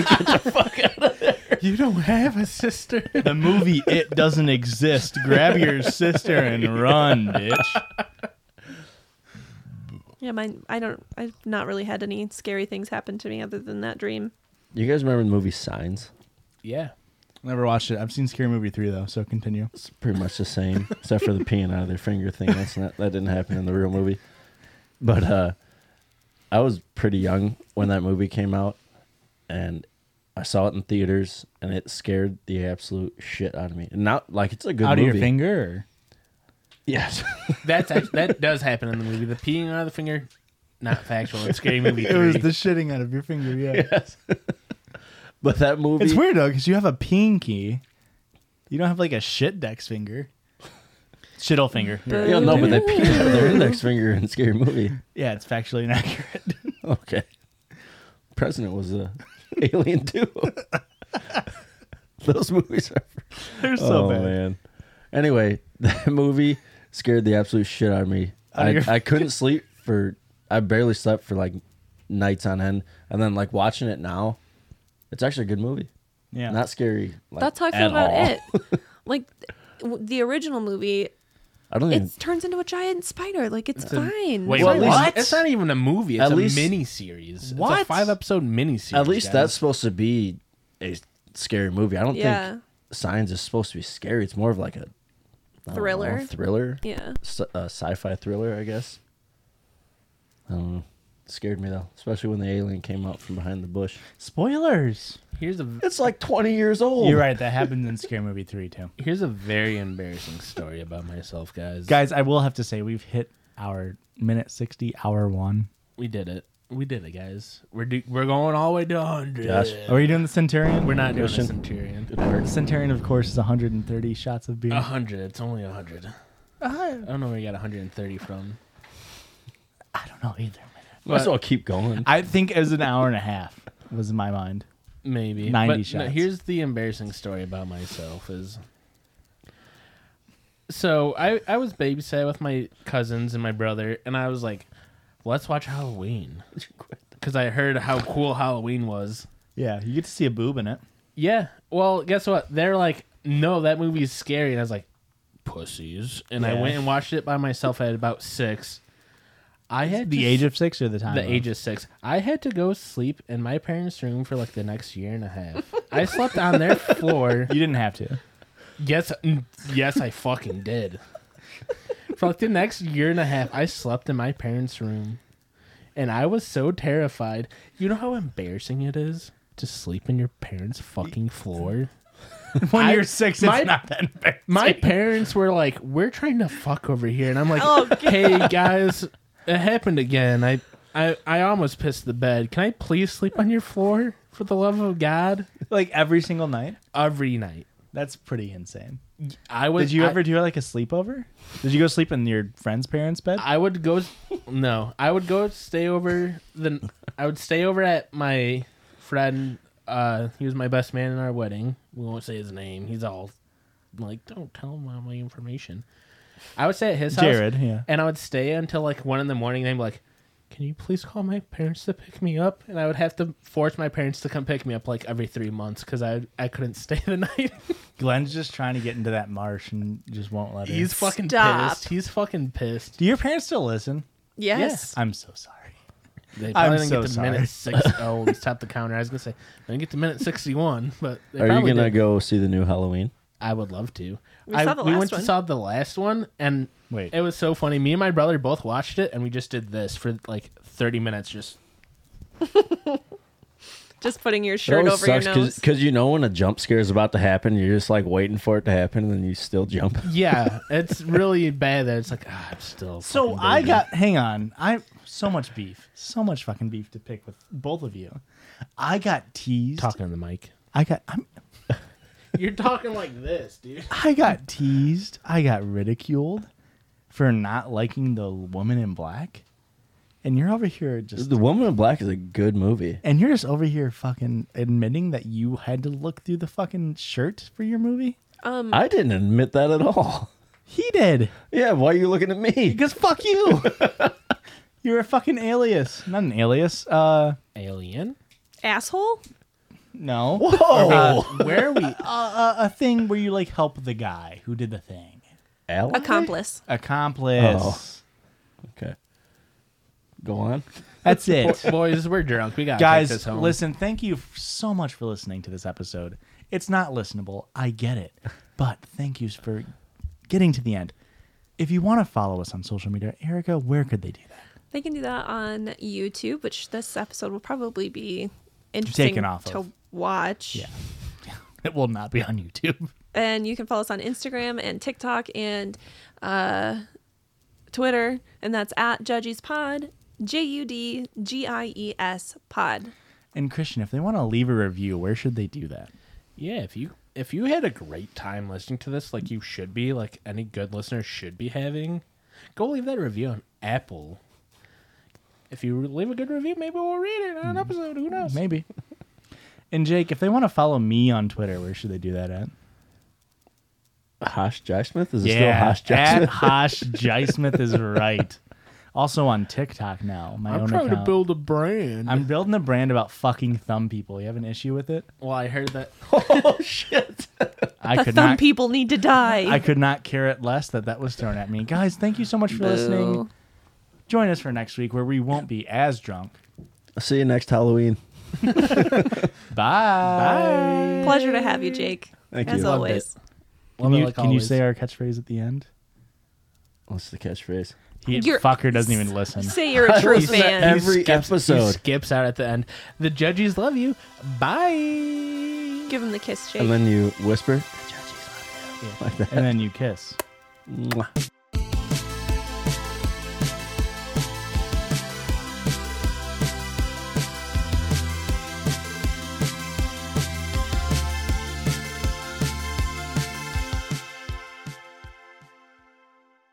C: You don't have a sister.
A: The movie It doesn't exist. Grab your sister and run, bitch.
B: Yeah, I've not really had any scary things happen to me other than that dream.
D: You guys remember the movie Signs?
C: Yeah.
A: Never watched it. I've seen Scary Movie 3 though, so continue.
D: It's pretty much the same, except for the peeing out of their finger thing. That didn't happen in the real movie. But I was pretty young when that movie came out, and I saw it in theaters, and it scared the absolute shit out of me. And not like it's a good
A: Out
D: movie.
A: of your finger? Or?
D: Yes.
C: That does happen in the movie. The peeing out of the finger, not factual. It's Scary Movie 3.
A: It was the shitting out of your finger, yeah.
D: Yes. But that movie.
A: It's weird though, because you have a pinky. You don't have like a shit dex finger. Shittle finger. You're right.
D: Yeah, no, but they peed out of their index finger in Scary Movie.
A: Yeah, it's factually inaccurate.
D: Okay. President was a alien too. Those movies are.
A: They're so
D: Oh
A: bad.
D: man. Anyway, that movie scared the absolute shit out of me.
A: Out of your
D: I couldn't sleep I barely slept for like nights on end, and then like watching it now, It's actually a good movie.
A: Yeah.
D: Not scary. Like,
B: That's how I feel
D: at
B: about
D: all.
B: it. Like the original movie,
D: I don't even.
B: it turns into a giant spider. Like it's fine.
C: Wait,
D: Well, at
C: what?
D: least-
C: It's not even a movie. It's
D: At
C: a
D: least-
C: mini series. It's
A: What?
C: a 5-episode mini series.
D: At least that's supposed to be a scary movie. I don't
B: Yeah.
D: think Signs is supposed to be scary. It's more of like a I don't
B: Thriller.
D: know, thriller,
B: Yeah.
D: sci-fi thriller, I guess. I don't know. Scared me though, especially when the alien came out from behind the bush.
A: Spoilers.
C: Here's a
D: It's like 20 years old.
A: You're right. That happens in Scary Movie 3 too.
C: here's a very embarrassing story about myself, guys.
A: Guys, I will have to say we've hit our minute 60, hour 1.
C: We did it. We did it, guys. We're going all the way to 100.
D: Josh.
A: Are you doing the Centurion?
C: We're not doing a
D: Christian.
C: Centurion.
D: Good work.
A: Centurion, of course, is 130 shots of beer.
C: 100. It's only 100. I don't know where you got 130 from.
A: I don't know either.
D: Might as well keep going.
A: I think it was an hour and a half. Was in my mind.
C: Maybe
A: 90
C: but no,
A: shots.
C: here's the embarrassing story about myself is so I was babysitting with my cousins and my brother, and I was like, let's watch Halloween because I heard how cool Halloween was.
A: Yeah, you get to see a boob in it.
C: Yeah, well, guess what, they're like, no, that movie's scary, and I was like, pussies. And I
A: Yeah.
C: went and watched it by myself at about 6. I had
A: The
C: to
A: age of 6 or the time?
C: The age of 6. I had to go sleep in my parents' room for like the next year and a half. I slept on their floor.
A: You didn't have to.
C: Yes, I fucking did. For like the next year and a half, I slept in my parents' room, and I was so terrified. You know how embarrassing it is to sleep in your parents' fucking floor.
A: When
C: I-
A: you're 6,
C: my-
A: it's not that embarrassing.
C: My parents were like, "We're trying to fuck over here," and I'm like,
B: Oh, God.
C: "Hey guys, it happened again. I almost pissed the bed. Can I please sleep on your floor for the love of God?"
A: Like every single night?
C: Every night.
A: That's pretty insane.
C: I was.
A: Did you ever do like a sleepover? Did you go sleep in your friend's parents' bed?
C: I would go. No, I would go stay over. I would stay over at my friend. He was my best man in our wedding. We won't say his name. He's all like, "Don't tell him all my information." I would stay at his house.
A: Jared, yeah.
C: And I would stay until like 1 a.m. And they'd be like, "Can you please call my parents to pick me up?" And I would have to force my parents to come pick me up like every 3 months because I couldn't stay the night.
A: Glenn's just trying to get into that marsh and just won't let her.
C: He's fucking
B: Stop.
C: pissed. He's fucking pissed.
A: Do your parents still listen?
B: Yes.
A: I'm so sorry.
C: They
A: I'm
C: probably didn't
A: so
C: get to
A: sorry.
C: minute 6. Oh, we tapped the counter. I was gonna say they didn't get to minute 61, but they
D: Are you
C: probably
D: gonna
C: did.
D: go see the new Halloween?
C: I would love to.
B: We saw the
C: we
B: last
C: went
B: one.
C: to saw the last one, and
A: Wait.
C: it was so funny. Me and my brother both watched it, and we just did this for like 30 minutes. Just
B: Just putting your
D: It
B: shirt
D: always
B: over your
D: sucks
B: nose.
D: because you know when a jump scare is about to happen, you're just like waiting for it to happen, and then you still jump.
C: yeah, it's really bad that it's like I'm still.
A: So
C: fucking
A: I
C: baby.
A: got, hang on. So much beef. So much fucking beef to pick with both of you. I got teased.
C: talking to the mic. You're talking like this, dude.
A: I got teased. I got ridiculed for not liking the Woman in Black. And you're over here just
D: The Woman in Black is a good movie.
A: and you're just over here fucking admitting that you had to look through the fucking shirt for your movie?
D: I didn't admit that at all.
A: He did.
D: Yeah, why are you looking at me?
A: Because fuck you. You're a fucking alias. Not an alias.
C: Alien.
B: Asshole?
A: No.
D: Whoa,
C: Where are we?
A: A thing where you like help the guy who did the thing.
D: Ally?
B: Accomplice.
A: Accomplice.
D: Oh. Okay, go on.
A: That's it.
C: Boys, we're drunk. We got
A: Guys,
C: this home.
A: listen, thank you so much for listening to this episode. It's not listenable. I get it. But thank you for getting to the end. If you want to follow us on social media, Erica, where could they do that?
B: They can do that on YouTube, which this episode will probably be interesting
A: Taken off
B: to
A: of.
B: watch.
A: Yeah. It will not be on YouTube.
B: And you can follow us on Instagram and TikTok and Twitter, and that's at Judgies Pod, JUDGIES Pod.
A: And Christian, if they want to leave a review, where should they do that?
C: Yeah, if you had a great time listening to this, like you should be, like any good listener should be having, go leave that review on Apple. If you leave a good review, maybe we'll read it on an episode. Who knows?
A: Maybe. And Jake, if they want to follow me on Twitter, where should they do that at?
D: Hosh Jai Smith? Is it still Hosh Jai
A: at
D: Smith?
A: Hosh Jai Smith is right. Also on TikTok now. My
C: I'm
A: own
C: trying
A: account.
C: to build a brand.
A: I'm building a brand about fucking thumb people. You have an issue with it?
C: Well, I heard that.
D: Oh shit!
A: I
B: The
A: could
B: thumb
A: not.
B: people need to die.
A: I could not care it less that was thrown at me. Guys, thank you so much for listening.
B: Boo.
A: Join us for next week where we won't be as drunk.
D: I'll see you next Halloween.
A: Bye.
B: Pleasure to have you, Jake.
D: Thank
B: As
D: you.
C: Loved
B: always.
A: Can you,
C: like
A: can you
C: always.
A: say our catchphrase at the end?
D: What's the catchphrase?
A: He
B: You're-
A: fucker doesn't even listen.
B: Say you're a true
D: listen to
B: fan.
D: every
C: He
D: episode.
C: skips out at the end. The judges love you. Bye.
B: Give him the kiss, Jake.
D: And then you whisper.
A: And then you kiss.
D: Mwah.